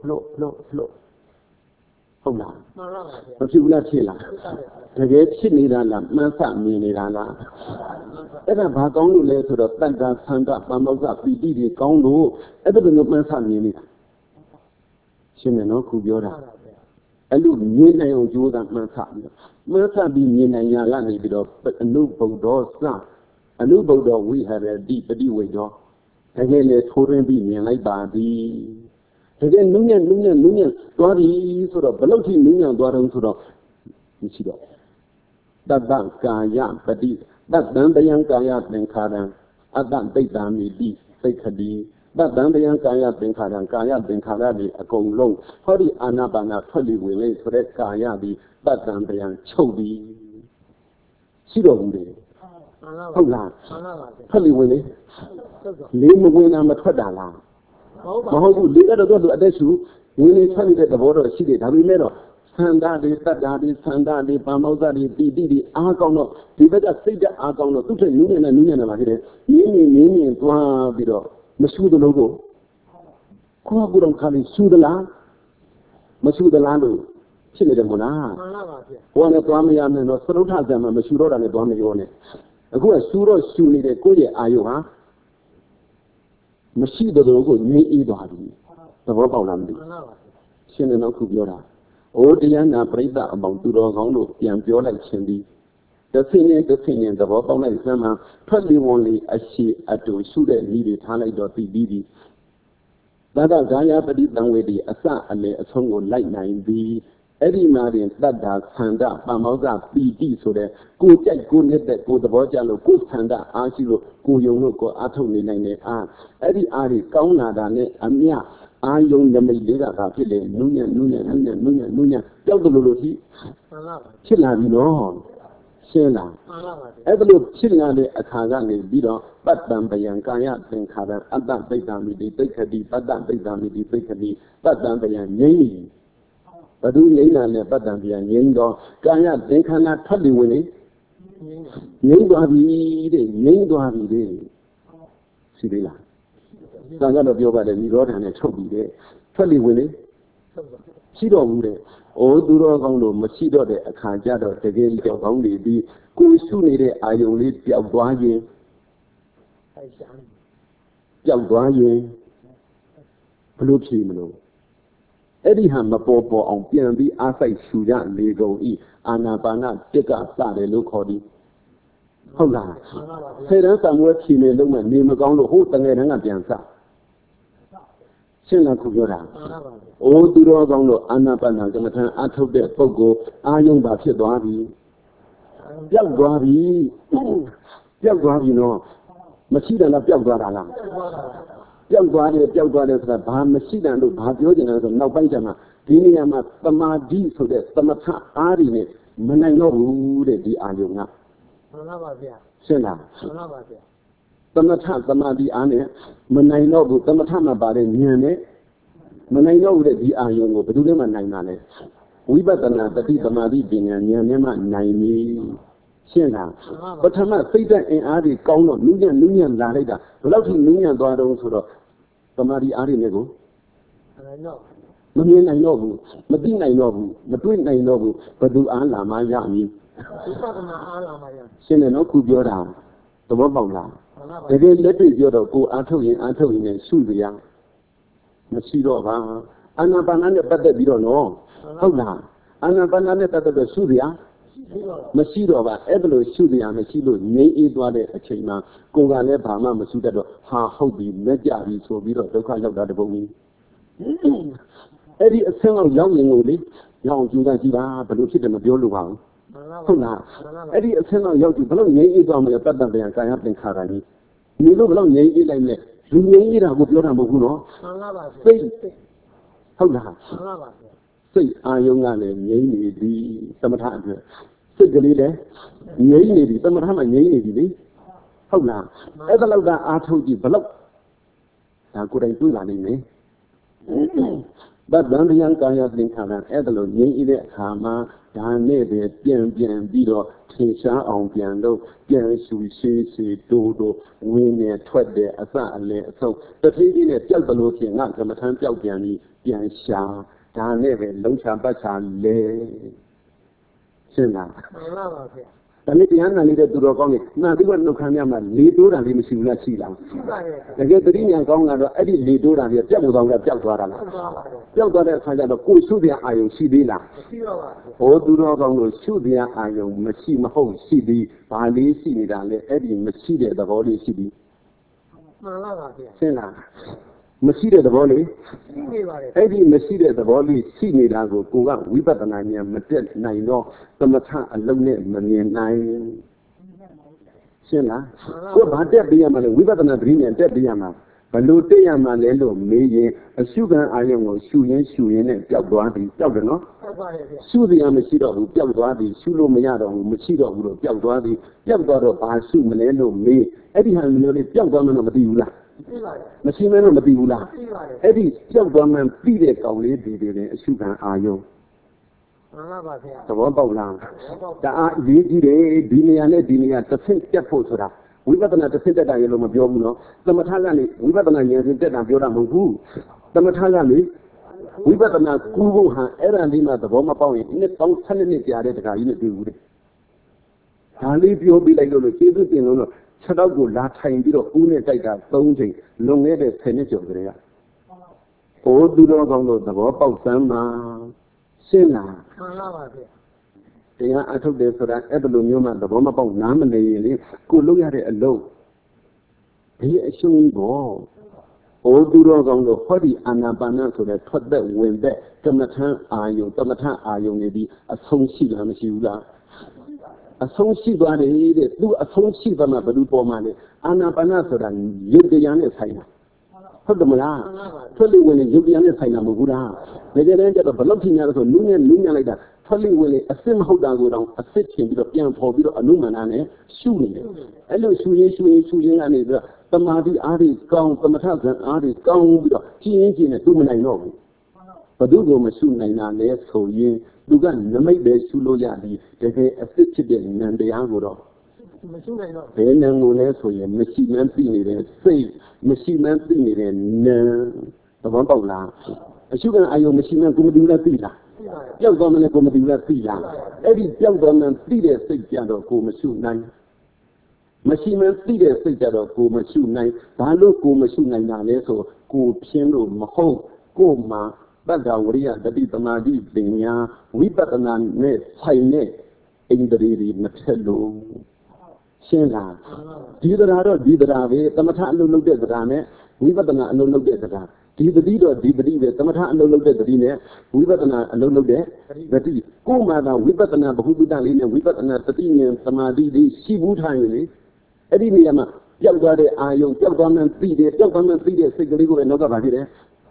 ဟုတ်လားမှန်လားပါဗျာမဖြစ်ဘူးလားဖြစ်လားတကယ်ဖြစ်နေတာလားမှန်းဆမြင်နေတာလားအဲ့ဒါဘာကောင်းလို့လဲဆိုတော့တန်တာဆန္ဒပမောဇ္ဇပီတိတွေကောင်းလို့အဲ့ဒါလိုမှန်းဆမြင်နေတာရှင်းတယ်နော်ခုပြောတာအဲ့လိုမြင်နိုင်အောင်ကြိုးစားမှန်းဆပြီးမြင်နိုင်ရကနေပြီးတော့အနုဘုဒ္ဓစ Anubodo we had a deep window. Again, a touring being like body. Again, Nunya, Dwari sort of Beloti Nunya Dwaran sort of Michido. That Kaya, but that done the young Kaya Benkaran, at that bait dammy deep, fake a D. That done the young Kaya Benkaradi, a gong low. Hori Anabana, Tolly will for that Kaya, that done the young Chodi. Sido. Không là thật lý quên đấy lý một quên nào mà thoát đà là mà không lý đó tôi ở đây chú nguyên lý thoát đi để bảo rồi chỉ để thằng đi mấy rồi sang đi tắt đi sang đi ba máu ra đi con nó thì bây giờ xây dựng con nó tôi thấy những này mà cái đấy những qua bị đó mà suy được logo qua bữa đông khai suy được lá mà suy được lá rồi chỉ là một na qua nó toa mấy anh nó sốt thắt ra mà suy đó là toa mấy anhအခုကစူတော့ရှူနေတဲ့ကိုယ့်ရဲ့အာယုဟာမရှိတဲ့လိုကိုငြိအေးသွားပြီသဘောပေါက်လားမသိရှင်းနေတော့ခုပြောတာအိုးတရားနာပြိဿအပေါင်းသူတော်ကောင်းတို့ပြန်ပြောလိုက်ခြင်းဒီတစ်ဆင်းရင်သဘောပေါက်လိုက်စမ်းမှထွက်လီဝန်လီအရှိအတူရှုတဲ့ဤတွေထားလိုက်တော့ပြီးပြီသာသဂါယပฏิတံဝေဒီအစအလေအဆုံးကိုလိုက်နိုင်ပြီအဲ့ဒီမှာတင်တတ္တာခန္ဓာပမောဇပီတိဆိုတဲ့ကိုကြိုက်ကိုနေတဲ့ကိုသဘောကျလို့ကိုခန္ဓာအားရှိလို့ကိုယုံလို့ကိုအားထုတ်နေနိုင်တယ်အားအဲ့ဒီအားတွေကောင်းလာတာနဲ့အမြအာယုံနမိတ်လေးကဘာဖြစ်လဲနုညံ့ပျောက်တယ်လို့ရှိဖြစ်လာပြီနော်ရှင်းလားအဲ့ဒါလို့ဖြစ်လာတဲ့အခါကနေပြီးတော့ပတ္တံပယံကာယသင်္ခါရအတ္တပိဋ္ဌာမိတိပိဋ္ဌတိပတ္တပိဋ္ဌာမိတိပိဋ္ဌတိပတ္တံပယံငြိမ့်ဘဒုငြိမ့်တာနဲ့ပတ္တံပယံငြိမ့်တော့ကာယသင်္ခါရထွက်ပြီးဝင်နေငြိမ့်သွားပြီတဲ့ငြိမ့်သွားပြီတဲ့ရှိသေးလားသံဃာတော်ပြောပါတယ်និရောဓနဲ့ချုပ်ပြီးတဲ့ထွက်ပြီးဝင်နေရှိတော့ဘူးတဲ့အိုးသူတော်ကောင်းလို့မရှိတော့တဲ့အခါကျတော့တကယ်ကြောက်ကောင်းနေပြီးကိုရှုနေတဲ့အာယုံလေးပျောက်သွားရင်ဘလို့ဖြစ်မလို့အဲ့ဒီဟာမပေါ်အောင်ပြန်ပြီးအားစိုက်ရှူရလေကုန်ဤအာနာပါနတစ်ကစတယ်လို့ခေါ်သည်ဟုတ်လားဆယ်တန်းသံဝဲဖြီနေလုံးမဲ့နေမကောင်းလို့ဟိုတငယ်တန်းကပြန်စရှင်းလားခုပြောတာအိုးသူတော်ကောင်းလို့အာနာပါနကမ္မထံအထုတ်တဲ့ပုဂ္ဂိုလ်အာယုံပါဖြစ်သွားပြီပျောက်သွားပြီနော်မရှိတယ်လားပျောက်သွားတာလားပျောက်သွားတယ်ဆိုတာဘာမရှိတယ်လို့ဘာပြောချင်လဲဆိုနောက်ပိုင်းကျမှဒီနေရာမှာသမာဓိဆိုတဲ့သမထအားတွေနဲ့မနိုင်တော့ဘူးတဲ့ဒီအာယုံကမှန်ပါဗျာရှင်းလားမှန်ပါဗျာသမထသမာဓိအားနဲ့မနိုင်တော့ဘူးသမထမှာပါတဲ့ဉာဏ်နဲ့မနိုင်တော့ဘူးတဲ့ဒီအာယုံကိုဘယ်သူလဲမှနိုင်တာလဲဝိပဿနာတတိသမာဓိပညာဉာဏ်နဲ့မှနိုင်ပြီရှင်းလားပထမစိတ်ဓာတ်အင်အားတွေကောင်းတော့နုညံ့လာလိုက်တာဘယ်လောက်ထိနုညံ့သွားတော့ဆိုတော့သမာဓိအားတွေနဲ့ကိုမမြင်နိုင်တော့ဘူးမသိနိုင်တော့ဘူးမတွေ့နိုင်တော့ဘူးဘယ်သူအားလာမှရမည်ဝိပဿနာအားလာမှရရှင်းတယ်နော်ခုပြောတာသဘောပေါက်လားတကယ်လက်တွေ့ပြောတော့ကိုအားထုတ်ရင်နဲ့ရှုစရာမရှိတော့ပါအာနာပါနနဲ့ပတ်သက်ပြီးတော့နော်ဟုတ်လားအာနာပါနနဲ့ပတ်သက်တော့ရှုစရာမရှိတော့ပါအဲ့ဒါလို့ရှုစရာမရှိလို့ငြိမ်းအေးသွားတဲ့အချိန်မှာကိုယ်ကလည်းဘာမှမရှုတတ်တော့ဟာဟုတ်ပြီလက်ကြပြီဆိုပြီးတော့ဒုက္ခရောက်တာတပုံကြီးအဲ့ဒီအဆင့်လောက်ရောက်ရင်ကိုလေရောက်ကြိုးစားကြည့်ပါဘယ်လိုဖြစ်တယ်မပြောလို့ပါဘူးဟုတ်လားအဲ့ဒီအဆင့်လောက်ရောက်ကြည့်ဘယ်လိုငြိမ်းအေးသွားမလဲတတ်တန်ပြန်ကာယသင်္ခါရကြီးဒီလိုဘယ်လိုငြိမ်းအေးလိုက်လဲလူငြိမ်းအေးတာကိုပြောတာမဟုတ်ဘူးနော်စိတ်ဟုတ်လားစိတ်အာယုံကလည်းငြိမ်းနေပြီသမထအတွက်စိတ်ကလေးလည်းငြိမ်းနေပြီသမထမှာငြိမ်းနေပြီလေဟုတ်လားအဲ့ဒါလောက်ကအာထုတ်ကြည့်ဘယ်လောက်ဒါကိုယ်တိုင်တွေ့လာနိုင်မယ်ဗဒ္ဒံယံကာယသင်္ခါရအဲ့ဒါလို့ငြိမ်းတဲ့အခါမှာဒါနဲ့ပဲပြန်ပြီးတော့ထင်ရှားအောင်ပြန်လို့ပြန်ရှူရှိတိုးဝင်းနဲ့ထွက်တဲ့အစအလဲအဆုံးတတိယနဲ့ပျောက်တယ်လို့ဖြစ်ငါကမ္မထမ်းပျောက်ပြန်ပြီးပြန်ရှာဒါနဲ့ပဲလုံးချပတ်ချလဲရှင်းလားမှန်ပါပါဗျာဒါနဲ့တရားနာနေတဲ့သူတော်ကောင်းတွေနာပြီးတော့နှုတ်ခမ်းများမှာလေတိုးတာလေးမရှိဘူးလားရှိလားရှိပါတယ်တကယ်တတိညာကောင်းကတော့အဲ့ဒီလေတိုးတာလေးပြတ်မှုဆောင်ကပျောက်သွားတာလားပျောက်သွားတဲ့အခါကျတော့ကိုယ်ရှုတရားအာယုံရှိသေးလားမရှိတော့ပါဘူးဟောသူတော်ကောင်းတို့ရှုတရားအာယုံမရှိမဟုတ်ရှိပြီးဘာလေးရှိနေတာလဲအဲ့ဒီမရှိတဲ့သဘောလေးရှိပြီးမှန်လားပါဗျာရှင်းလားမရှိတဲ့သဘောလေးရှိနေပါတယ်အဲ့ဒီမရှိတဲ့သဘောလေးရှိနေတာကိုကိုကဝိပဿနာဉာဏ်မတက်နိုင်တော့သမထအလုံးနဲ့မမြင်နိုင်ရှင်းလားကိုဘာတက်ပြရမှာလဲဝိပဿနာပရိညာတက်ပြရမှာဘလို့တက်ရမှာလဲလို့မေးရင်အရှုခံအာယုံကိုရှုရင်းနဲ့ပျောက်သွားပြီပျောက်တယ်နော်ပျောက်ပါတယ်ဗျရှုတရားမရှိတော့ဘူးပျောက်သွားပြီရှုလို့မရတော့ဘူးမရှိတော့ဘူးလို့ပျောက်သွားပြီပျောက်သွားတော့ဘာရှုမလဲလို့မေးအဲ့ဒီဟာမျိုးလေးပျောက်သွားမှတော့မသိဘူးလားမရှိမဲတော့မသိဘူးလားအဲ့ဒီကြောက်သွားမှပြီးတဲ့ကောင်လေးဒီတွေအရှုခံအာယုံမှန်ပါပါဗျာသဘောပေါက်လားဒါအားအရေးကြီးတယ်ဒီနေရာနဲ့ဒီနေရာတစ်ဆင့်တက်ဖို့ဆိုတာဝိပဿနာတစ်ဆင့်တက်တာရေလို့မပြောဘူးနော်သမထကနေဝိပဿနာဉာဏ်ဖြင့်တက်တာပြောတာမဟုတ်ဘူးသမထကနေဝိပဿနာကူးဖို့ဟန်အဲ့ဒါလေးမှသဘောမပေါက်ရင်နှစ်ပေါင်း7နှစ်ကြာတဲ့တခါကြီးနဲ့တွေ့ဘူးတဲ့ဒါလေးပြောပြလိုက်လို့ကျေးဇူးတင်လို့6တော့ကိုလာထိုင်ပြီးတော့ဦးနဲ့တိုက်တာ3ချိန်လွန်ခဲ့တဲ့10နှစ်ကျော်ကလေးကဟိုသူတော်ကောင်းတို့သဘောပေါက်စမ်းမှာရှင်းလားမှန်ပါပါဗျာတရားအထုတ်တယ်ဆိုတာအဲ့လိုမျိုးမှသဘောမပေါက်နားမနေရင်လေကိုလုပ်ရတဲ့အလုပ်ဒီအရှုံးပေါ့ဟိုသူတော်ကောင်းတို့ဟောဒီအာနာပါနဆိုတဲ့ထွက်သက်ဝင်သက်ကမ္မထံအာယုံကမ္မထံအာယုံနေပြီးအဆုံးရှိလားမရှိဘူးလားအဆုံးရှိသွားတယ်တဲ့သူအဆုံးရှိသွားမှဘယ်လိုပေါ်မှာလဲအာနာပါနဆိုတာရုပ်တရားနဲ့ဆိုင်တာဟုတ်တယ်မလားထွက်လိဝင်လေရုပ်တရားနဲ့ဆိုင်တာမဟုတ်ဘူးလားဒါကြတဲ့ကျတော့ဘလို့ဖြစ်ညာလဲဆိုနူးနဲ့နူးညံ့လိုက်တာထွက်လိဝင်လေအစစ်မဟုတ်တာကိုတော့အစစ်ချင်ပြီးတော့ပြန်ဖော်ပြီးတော့အနုမန္တနဲ့ရှုနေတယ်အဲ့လိုရှုရင်းကနေပြီးတော့တမာတိအားတွေကောင်းသမထဇံအားတွေကောင်းပြီးတော့ကျင်းကျင်းနဲ့သူမနိုင်တော့ဘူးဘယ်သူကိုမရှုနိုင်တာလဲဆိုရင်သူကနမိတ်ပဲရှုလို့ရသည်တကယ်အစစ်ဖြစ်တဲ့ဉာဏ်တရားကိုတော့မရှိနိုင်တော့ဘယ်ဉာဏ်ကိုလဲဆိုရင်မရှိမှန်းသိနေတဲ့စိတ်မရှိမှန်းသိနေတဲ့ဉာဏ်သဘောပေါက်လားအရှုခံအာယုံမရှိမှန်းကိုမသိဘူးလားသိလားပျောက်သွားမှလည်းကိုမသိဘူးလားသိလားအဲ့ဒီပျောက်သွားမှန်းသိတဲ့စိတ်ကြတော့ကိုမရှုနိုင်မရှိမှန်းသိတဲ့စိတ်ကြတော့ကိုမရှုနိုင်ဘာလို့ကိုမရှုနိုင်တာလဲဆိုကိုဖြင်းလို့မဟုတ်ကိုမှပတ္တဝရိယတတိသမာဓိပညာဝိပဿနာနဲ့ဆိုင်တဲ့ဣန္ဒြေတွေမထက်လို့ရှင်းလားဒီတရားတော့ဒီတရားပဲသမထအလုံးလုံးတဲ့တရားနဲ့ဝိပဿနာအလုံးလုံးတဲ့တရားဒီတတိတော့ဒီတတိပဲသမထအလုံးလုံးတဲ့တတိနဲ့ဝိပဿနာအလုံးလုံးတဲ့တတိကိုယ်မှသာဝိပဿနာဘဟုတုတလေးနဲ့ဝိပဿနာတတိဉာဏ်သမာဓိလေးရှိဘူးထားရင်လေအဲ့ဒီနေရာမှာပျောက်သွားတဲ့အာယုံပျောက်သွားမှန်းသိတယ်ပျောက်သွားမှန်းသိတဲ့စိတ်ကလေးကိုပဲနောက်ကပါဖြစ်တယ်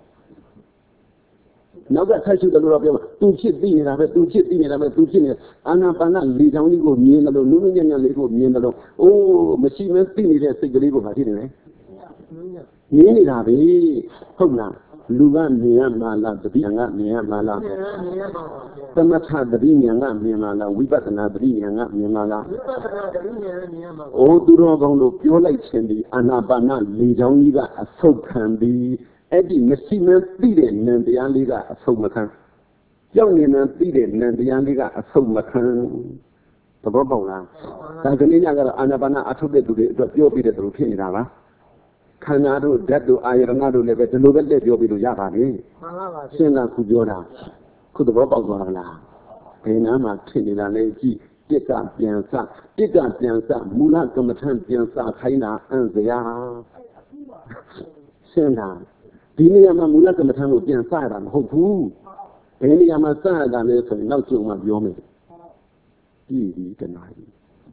နောက်ကဆက်ရှုတယ်လို့တော့ပြောမှာသူဖြစ်သိနေတာပဲသူဖြစ်သိနေတာပဲသူဖြစ်နေအာနာပါနလေချောင်းကြီးကိုမြင်တယ်လို့နုနုညံ့ညံ့လေးကိုမြင်တယ်လို့အိုးမရှိမဲသိနေတဲ့စိတ်ကလေးကိုမဖြစ်နေလေမြင်နေတာပဲဟုတ်လားလူကမြင်ရမှာလားတတိယကမြင်ရမှာလားသမထတတိဉာဏ်ကမြင်မှာလားဝိပဿနာတတိဉာဏ်ကမြင်မှာလားဝိပဿနာတတိဉာဏ်မြင်မှာအိုးသူတော်ကောင်းတို့ပြောလိုက်ခြင်းဒီအာနာပါနလေချောင်းကြီးကအဆုတ်ခံပြီးအဲ့ဒီမရှိမှန်းသိတဲ့ဉာဏ်တရားလေးကအဆုံးမခံကြောက်နေမှန်းသိတဲ့ဉာဏ်တရားလေးကအဆုံးမခံသဘောပေါက်လားဒါကလေးညကတော့အာနာပါနအထုတ်တဲ့သူတွေအတွက်ပြောပြတဲ့သူဖြစ်နေတာပါခန္ဓာတို့ဓာတ်တို့အာယရဏတို့လည်းပဲဒီလိုပဲလက်ပြောပြလို့ရပါပြီမှန်ပါပါရှင်းလားခုပြောတာခုသဘောပေါက်သွားလားဘယ်နာမှာဖြစ်နေတာလဲကြည့်ပြစ်ကပြန်စမူလကမ္မထံပြန်စခိုင်းတာအံ့စရာရှင်းလားဒီနေရာမှာမူလကမ္မထံကိုပြန်စရတာမဟုတ်ဘူးဘယ်နေရာမှာစရတာလဲဆိုရင်နောက်ကျုံမှပြောမယ်ကြည့်ဒီတနာကြီး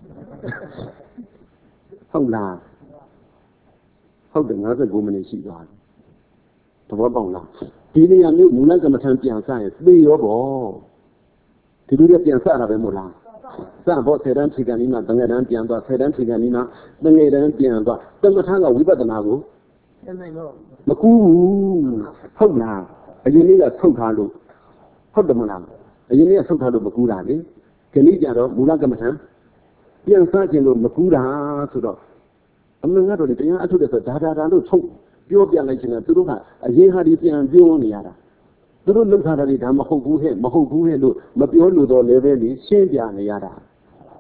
ဟုတ်လားဟုတ်တယ်59မိနစ်ရှိသွားပြီသဘောပေါက်လားဒီနေရာမျိုးမူလကမ္မထံပြန်စရင်သိရောပေါ့ဒီလိုပြန်စတာပဲမို့လားစဖို့10တန်းဖြေကန်ဒီမှာတငယ်တန်းပြန်သွား10တန်းဖြေကန်ဒီမှာတငယ်တန်းပြန်သွားကမ္မထံကဝိပဿနာကိုမကူဘူးဟုတ်လားအရင်လေးကဆုတ်ထားလို့ဟုတ်တယ်မလားအရင်လေးကဆုတ်ထားလို့မကူတာလေခဏကြတော့မူလကမ္မထံပြန်စခြင်းလို့မကူတာဆိုတော့အမှန်ကတော့တရားအထုတ်တယ်ဆိုဒါလို့ထုတ်ပြောပြလိုက်ခြင်းကသူတို့ကအရင်ဟာဒီပြန်ပြောနေရတာသူတို့လောက်ထားတာဒီဒါမဟုတ်ဘူးဟဲ့လို့မပြောလို့တော့လည်းပဲလေရှင်းပြနေရတာ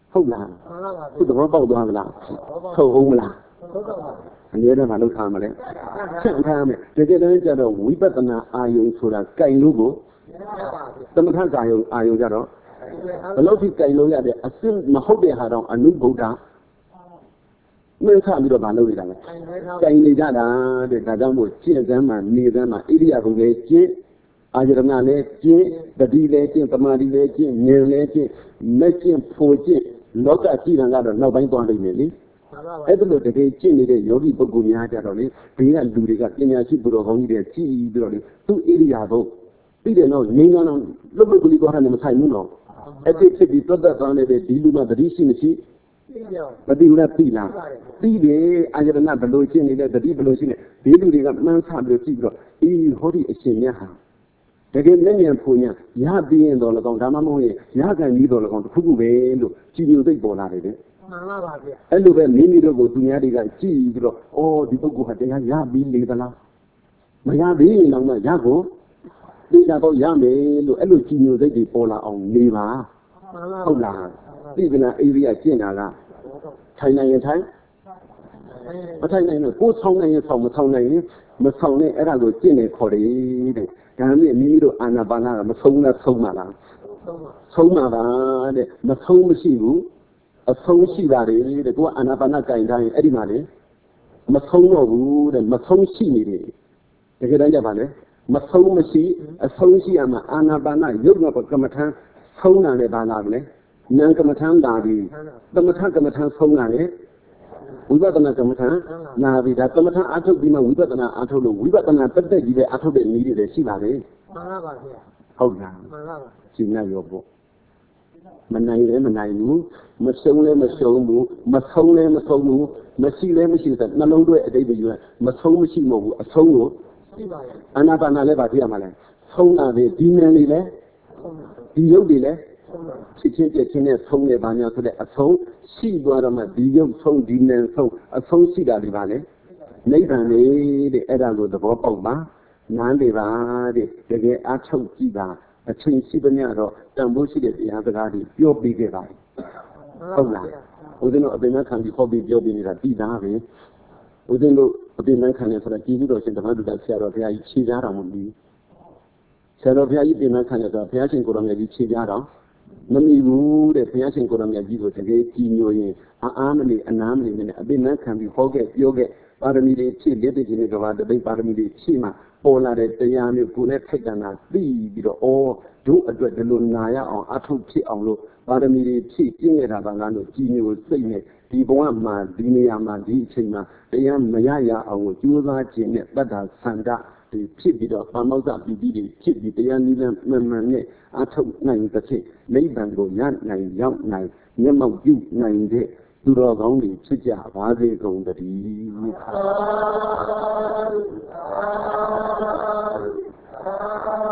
ဟုတ်လားမှန်ပါပါခုသဘောပေါက်သွားမလားထုတ်ဟုတ်မလားဟုတ်တော့ပါအနည်းနဲ့မှလုပ်ထားမလဲဆန့်ထားမယ်တကယ်တမ်းကျတော့ဝိပဿနာအာယုံဆိုတာကြိုင်လို့ကိုမှန်ပါဗျာသမထအာယုံကြတော့ဘယ်လို့ထိကြိုင်လို့ရတဲ့အစစ်မဟုတ်တဲ့ဟာတော့အနုဗုဒ္ဓမင်းခပြီးတော့မလုပ်နေတာလဲ ကြိုင်နေကြတာတဲ့ဒါကြောင့်မို့ကျင့်စမ်းမှနေစမ်းမှဣရိယာပုလည်းကျင့်အာရဏလည်းကျင့်တတိလည်းကျင့်သမာဓိလည်းကျင့်ဉာဏ်လည်းကျင့်မကျင့်ဖို့ကျင့်လောကကြည်ရန်ကတော့နောက်ပိုင်းသွားနိုင်တယ်လေအဲ့ဒါလို့တကယ်ကျင့်နေတဲ့ယောဂီပုဂ္ဂိုလ်များကြတော့လေဘေးကလူတွေကပညာရှိပုရောဟောင်းကြီးတွေကြည်ပြီးတော့လေသူ့ဣရိယာပုပြီးတယ်တော့ငြိမ်းချမ်းတော့လုတ်လုတ်ကလေးသွားတယ်မဆိုင်ဘူးတော့အဲ့ဒီဖြစ်ပြီးတွတ်သက်သွားနေတဲ့ဒီလူမှတတိရှိမရှိမတိဘူးလားသိလားသိတယ်အာရဏဘယ်လိုရှင်းနေလဲတတိဘယ်လိုရှင်းနေဒီလူတွေကမှန်းဆပြီးကြည့်ပြီးတော့အေးဟောဒီအရှင်မြတ်ဟာတကယ်မျက်ဉာဏ်ဖူညာရပြီးရင်တော့လည်းကောင်းဒါမှမဟုတ်ရင်ရကန်ပြီးတော့လည်းကောင်းတစ်ခုခုပဲလို့ကြည်ညိုသိပေါ်လာတယ်တဲ့မှန်ပါပါဗျာအဲ့လိုပဲမိမိတို့ကိုသူများတွေကကြည်ပြီးတော့အော်ဒီပုဂ္ဂိုလ်ဟာတရားရပြီးလေသလားမရသေးရင်တော့ရကိုသိတာတော့ရမယ်လို့အဲ့လိုကြည်ညိုသိတွေပေါ်လာအောင်နေပါဟုတ်လားသိကနာဣရိယာကျင့်တာကထိုင်နိုင်ရင်ထိုင်မထိုင်နိုင်တော့ကိုယ်ဆောင်းနိုင်ရင်ဆောင်းမဆောင်းနိုင်ရင်မဆောင်းနဲ့အဲ့ဒါကိုကျင့်နေခေါ်တယ်တဲ့ဒါနဲ့မိမိတို့အာနာပါနာကမဆုံးလားဆုံးပါလားဆုံးပါပါတဲ့မဆုံးမရှိဘူးအဆုံးရှိပါတယ်တဲ့ကိုကအာနာပါနာကြင်ထားရင်အဲ့ဒီမှာလေမဆုံးတော့ဘူးတဲ့မဆုံးရှိနေတယ်တကယ်တမ်းကြပါလေမဆုံးမရှိအဆုံးရှိရမှာအာနာပါနာယုတ်ကကမ္မထံဆုံးတာလည်းပါလာမလဲဉာဏ်ကမ္မထံလာပြီသမထကမ္မထံဆုံးတာလေဝိပဿနာကမ္မထံနာပြီဒါကမ္မထံအာထုတ်ပြီးမှဝိပဿနာအာထုတ်လို့ဝိပဿနာတက်တက်ကြီးပဲအာထုတ်တဲ့နည်းတွေရှိပါလေမှန်ပါပါဗျာဟုတ်လားမှန်ပါပါရှင်းရရောပေါ့မနိုင်လည်းမနိုင်ဘူးမရှုံးလည်းမရှုံးဘူးမဆုံးလည်းမဆုံးဘူးမရှိလည်းမရှိတဲ့နှလုံးသွင်းအတိတ်တွေမဆုံးမရှိမဟုတ်ဘူးအဆုံးကိုရှိပါရဲ့အာနာပါနာလည်းဗာပြရမှာလဲဆုံးတာလေဒီဉာဏ်လေးလဲဒီရုပ်တွေလဲဖြစ်ချင်းပြချင်းနဲ့ဆုံးနေပါများဆိုတဲ့အဆုံးရှိသွားတော့မှဒီရုပ်ဆုံးဒီဉာဏ်ဆုံးအဆုံးရှိတာဒီပါလေနိဗ္ဗာန်လေတဲ့အဲ့ဒါကိုသဘောပေါက်ပါနားလေပါတဲ့တကယ်အားထုတ်ကြည့်ပါအချိန်ရှိသမျှတော့တန်ဖိုးရှိတဲ့တရားစကားတွေပြောပြီးခဲ့ပါဟုတ်လားဦးဇင်းတို့အပင်မခံပြီးဟောပြီးပြောပြီးနေတာတည်တာပဲဦးဇင်းတို့အပင်မခံနေဆိုတာကြည်ပြီးတော့ရှင်ဓမ္မဒုတဆရာတော်ဘုရားကြီးခြေကြတော်မူပြီးဆရာတော်ဘုရားကြီးပြင်မခံရတော့ဘုရားရှင်ကိုယ်တော်မြတ်ကြီးခြေကြတော်မမီဘူးတဲ့ဘုရားရှင်ကိုယ်တော်မြတ်ကြီးကိုတကယ်ကြည်ညိုရင်အားမနေအနားမနေနဲ့အပင်မခံပြီးဟောခဲ့ပြောခဲ့ပါရမီတွေဖြည့်လက်တခြင်းတွေကဘာတပိတ်ပါရမီတွေဖြည့်မှပေါ်လာတဲ့တရားမျိုးကိုယ်နဲ့ထိုက်ကံတာသိပြီးတော့ဩတို့အတွက်ဒီလိုနာရအောင်အထုတ်ဖြစ်အောင်လို့ပါရမီတွေဖြည့်ကျင့်ရတာကငါတို့ကြည်ညိုစိတ်နဲ့ဒီဘဝမှာဒီနေရာမှာဒီအချိန်မှာတရားမရရအောင်ကိုကြိုးစားခြင်းနဲ့တတ္တာဆန္ဒဒီဖြစ်ပြီးတော့ပါမောက္ခပီတိတွေဖြစ်ပြီးတရားနည်းနဲ့မှန်မှန်နဲ့အထုတ်နိုင်တဲ့ဖြစ်နိဗ္ဗာန်ကိုရနိုင်ရောက်နိုင်မျက်မှောက်ပြုနိုင်တဲ့သူတော်ကောင်းတွေဖြစ်ကြပါစေကုန်သတည်း